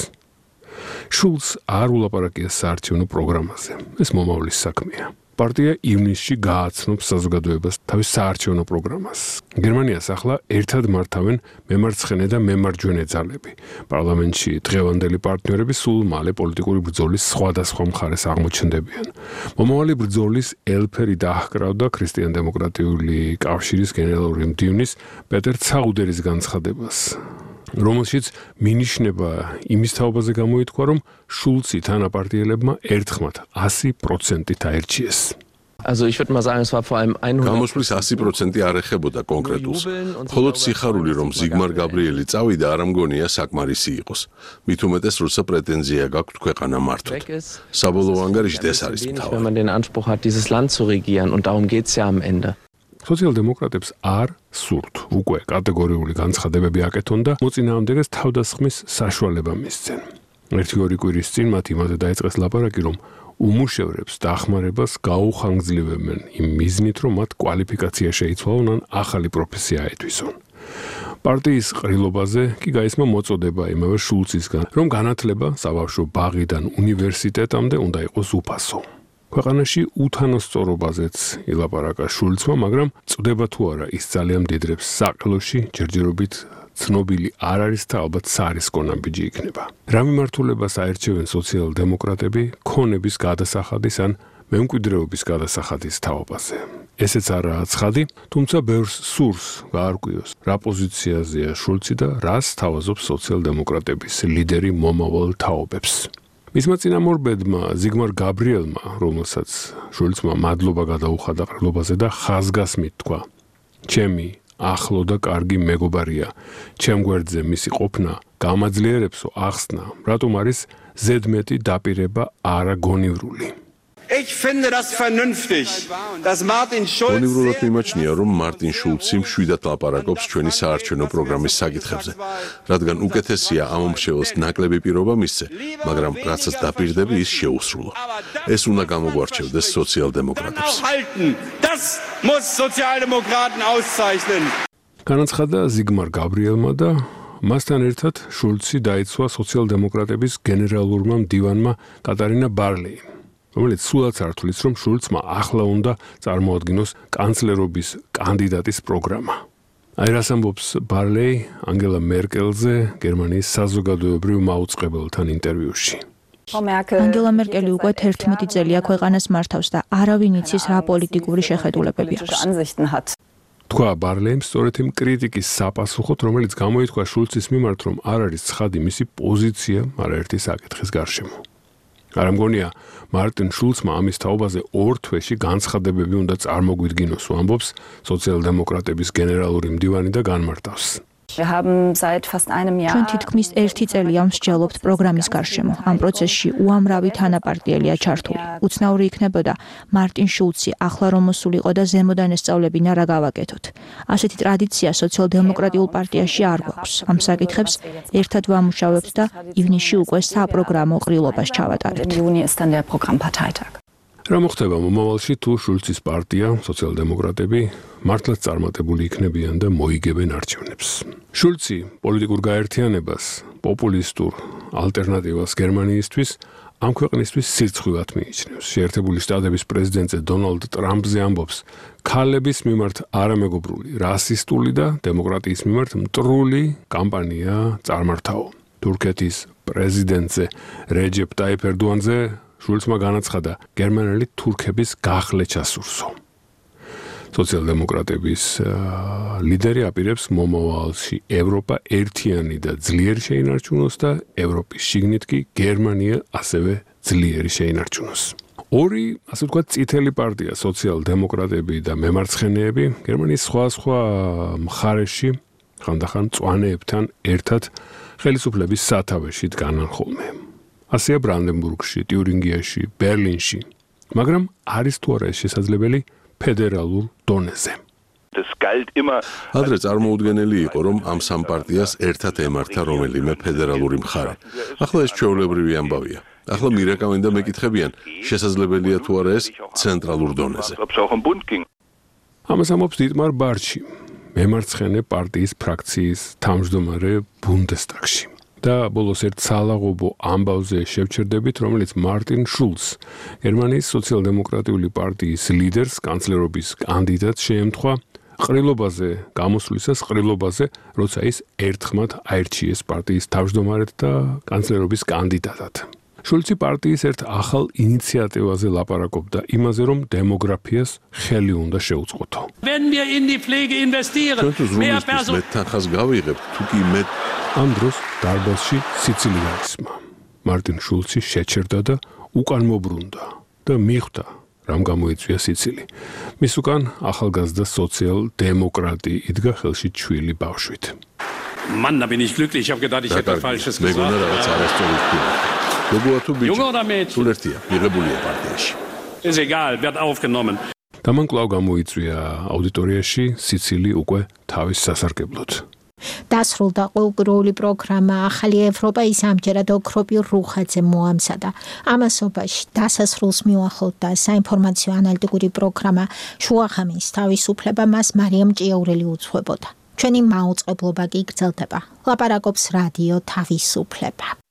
Speaker 27: შულც არ ულაპარაკია საარჩევნო პროგრამაზე. ეს მომავლის საქმეა. პარტია ივნისში გააცნობს საზოგადოებას თავის საარჩევნო პროგრამას. გერმანიას ახლა ერთად მართავენ მემარცხენე და მემარჯვენე ძალები. პარლამენტში დღევანდელი პარტნიორები სულ მალე პოლიტიკური ბრძოლის სხვადასხვა მხარეს აღმოჩნდებიან. მომავალი ბრძოლის ელფერი დაჰკრავდა ქრისტიან-დემოკრატიული კავშირის გენერალური მდივნის პეტერ ცაუდერის განცხადებას, რომელშიც მინიშნება იმის თაობაზე გამოითქვა, რომ შულცი თანაპარტიელებმა ერთხმად ასი პროცენტით აერჩიეს.
Speaker 20: Also ich würde mal sagen, es war vor allem
Speaker 11: გამოსვლის ასი პროცენტი არ ეხებოდა კონკრეტულს. მხოლოდ სიხარული, რომ ზიგმარ გაბრიელი წავიდა, არ მგონია საკმარისი იყოს. მით უმეტეს, როცა პრეტენზია გაქვთ ქვეყანა მართვით. საბოლოო ანგარიშით ეს არის მთავარი.
Speaker 20: Wenn man den Anspruch hat, dieses Land zu regieren, und darum geht's ja am Ende.
Speaker 27: სოციალ-დემოკრატებს არ სურთ უკვე კატეგორიული განცხადებები აკეთონ და მოწინააღმდეგეს თავდასხმის საშუალება მისცენ. ერთი ორი კვირის წინ მათ იმაზე დაიწყეს ლაპარაკი, რომ უმუშევრებს დახმარებას გაუხანგრძლივებენ იმ მიზნით, რომ მათ კვალიფიკაცია შეიცვალონ ან ახალი პროფესია აეთვისონ. პარტიის ყრილობაზე კი გაისმა მოწოდება იმავე შულცისგან, რომ განათლება საბავშვო ბაღიდან უნივერსიტეტამდე უნდა იყოს უფასო. ქვეყანაში უთანასწორობაზეც ილაპარაკა შულცმა, მაგრამ წდება თუ არა ის ძალიან მდიდრებს საყელოში ჯერჯერობით ცნობილი არ არის და ალბათ სარისკო ნაბიჯი იქნება. რა მიმართულებას აერჩევენ სოციალ-დემოკრატები ქონების გადასახადის ან მემკვიდრეობის გადასახადის თაობაზე? ესეც არაა ცხადი, თუმცა ბევრს სურს გაარკვიოს, რა პოზიციაზეა შულცი და რას თავაზობს სოციალ-დემოკრატების ლიდერი მომავალ თაობებს. მისმა წინამორბედმა ზიგმარ გაბრიელმა, რომელსაც შულცმა მადლობა გადაუხადა ყრილობაზე და ხაზგასმით თქვა, ჩემი ახლო და კარგი მეგობარია, ჩემ გვერდზე მისი ყოფნა გამაძლიერებსო ახსნა, რატომ არის ზედმეტი დაპირება არაგონივრული.
Speaker 7: Ich finde das vernünftig, dass Martin Schulz
Speaker 11: გონივრულად მიმაჩნია, რომ მარტინ შულცი მშვიდად ლაპარაკობს ჩვენი საარჩევნო პროგრამის საკითხებზე, რადგან უკეთესია ამ მომრჩეველს ნაკლები პირობა მისცე, მაგრამ რაცაც დაპირდები ის შეუსრულო. ეს უნდა გამოგვარჩევდეს სოციალ-დემოკრატებს.
Speaker 7: Das muss Sozialdemokraten auszeichnen.
Speaker 27: განაცხადა ზიგმარ გაბრიელმა და მასთან ერთად შულცი დაიცვა სოციალ-დემოკრატების გენერალურმა მდივანმა კატარინა ბარლეიმ, რომელიც სულაც არ თulis, რომ შულცმა ახლა უნდა წარმოადგინოს კანცლერობის კანდიდატის პროგრამა. აი რას ამბობს ბარლეი ანგელა მერკელზე გერმანიის საზოგადოებრივ მაუწყებელთან ინტერვიუში.
Speaker 8: ანგელა მერკელი უკვე თერთმეტი წელია ქვეყანას მართავს და არავინ იცის რა პოლიტიკური შეხედულებები აქვს.
Speaker 27: თქვა ბარლეიმ სწორედ იმ კრიტიკის საპასუხოდ, რომელიც გამოითქვა შულცის მიმართ, რომ არ არის ცხადი მისი პოზიცია არაერთი საკითხის გარშემო. არ ამგონია მარტინ შულცმა ამის თაობაზე ორ თვეში განცხადებები უნდა წარმოგვიდგინოს, ამბობს სოციალ-დემოკრატების გენერალური მდივანი და განმარტავს.
Speaker 8: ჩვენ თითქმის ერთი წელია მსჯელობთ პროგრამის გარშემო. ამ პროცესში უამრავი თანაპარტიელია ჩართული. უცნაური იქნებოდა მარტინ შულცი ახლა რომ მოსულიყო და ზემოდან ესწავლებინა რა გავაკეთოთ. ასეთი ტრადიცია სოციალ-დემოკრატიულ პარტიაში არ გვაქვს. ამ საკითხებს ერთად ვამუშავებთ და ივნისში უკვე საპროგრამო ყრილობას ჩავატარებთ.
Speaker 27: რა მოხდება მომავალში თუ შულცის პარტია, სოციალ-დემოკრატები მართლაც წარმატებული იქნებიან და მოიგებენ არჩევნებს. შულცი პოლიტიკურ გაერთიანებას, პოპულისტურ ალტერნატივას გერმანიისთვის ამ ქვეყნისთვის სირცხვილად მიიჩნევს. შეერთებული შტატების პრეზიდენტზე დონალდ ტრამპზე ამბობს, ქალების მიმართ არამეგობრული, რასისტული და დემოკრატიის მიმართ მტრული კამპანია წარმართაო. თურქეთის პრეზიდენტზე რეჯეპ ტაიფ ერდოანზე შულცმა განაცხადა გერმანელი თურქების გახლე ჩასურსო. სოციალ-დემოკრატების ლიდერი აპირებს მომავალში ევროპა ერთიანი და ძლიერი შეინარჩუნოს და ევროპის შიგნით კი გერმანია ასევე ძლიერი შეინარჩუნოს. ორი, ასე ვთქვათ, წითელი პარტია, სოციალ-დემოკრატები და მემარცხენეები გერმანიის სხვა-სხვა მხარეში ხანდახან მწვანეებთან ერთად ხელისუფლების სათავეში დგანან ხოლმე. ასეა ბრანდენბურგში, ტიურინგიაში, ბერლინში, მაგრამ არის თუ არა ეს შესაძლებელი ფედერალურ დონეზე.
Speaker 11: ადრე წარმოუდგენელი იყო, რომ ამ სამ პარტიას ერთად ემართა რომელიმე ფედერალური მხარე. ახლა ეს ჩვეულებრივი ამბავია. ახლა მირეკავენ და მეკითხებიან, შესაძლებელია თუ არა ეს ცენტრალურ დონეზე.
Speaker 27: ამას ამბობს დიტმარ ბარჩი, მემარცხენე პარტიის ფრაქციის თავმჯდომარე ბუნდესტაგში. და ბოლოს ერთ სალაღობო ამბავზე შევჩერდებით, რომელიც მარტინ შულცს, გერმანიის სოციალ-დემოკრატიული პარტიის ლიდერს, კანცლერობის კანდიდატს შეემთხვა ყრილობაზე, გამოსვლისას ყრილობაზე, როცა ის ერთხმად აირჩიეს პარტიის თავმჯდომარედ და კანცლერობის კანდიდატად. შულცი პარტიის ერთ ახალ ინიციატივაზე ლაპარაკობდა იმაზე, რომ დემოგრაფიას ხელი უნდა შეუწყოთო.
Speaker 11: ჩვენ თუ ზრუნვისთვის მეტ თანხას გავიღებთ, თუ კი მეტ
Speaker 27: ამ დროს დარბაზში სიცილი გაისმა. მარტინ შულცი შეჩერდა და უკან მობრუნდა და მიხვდა, რამ გამოიწვია სიცილი. მის უკან ახალგაზრდა სოციალ-დემოკრატი იდგა ხელში ჩვილი ბავშვით.
Speaker 18: Mann, da bin ich glücklich. Ich habe gedacht, ich hätte falsches gesagt.
Speaker 11: მეგონა რაღაც არასწორი თქვა. გოგოა თუ ბიჭი? სულ ერთია, მიღებულია პარტიაში.
Speaker 18: Ist egal, wird aufgenommen.
Speaker 27: და მან კვლავ გამოიწვია აუდიტორიაში სიცილი უკვე თავის სასარგებლოდ.
Speaker 2: დასრულდა ყოველდღიური პროგრამა ახალი ევროპა ის ამჯერად ოქროპირ რუხაძე მოამზადა. ამასობაში დასასრულს მიუახლოვდა საინფორმაციო ანალიტიკური პროგრამა შუახამის თავისუფლება მას მარიამ ჭიაურელი უძღვებოდა. ჩვენი მაუწყებლობა კი გრძელდება. ლაპარაკობს რადიო თავისუფლება.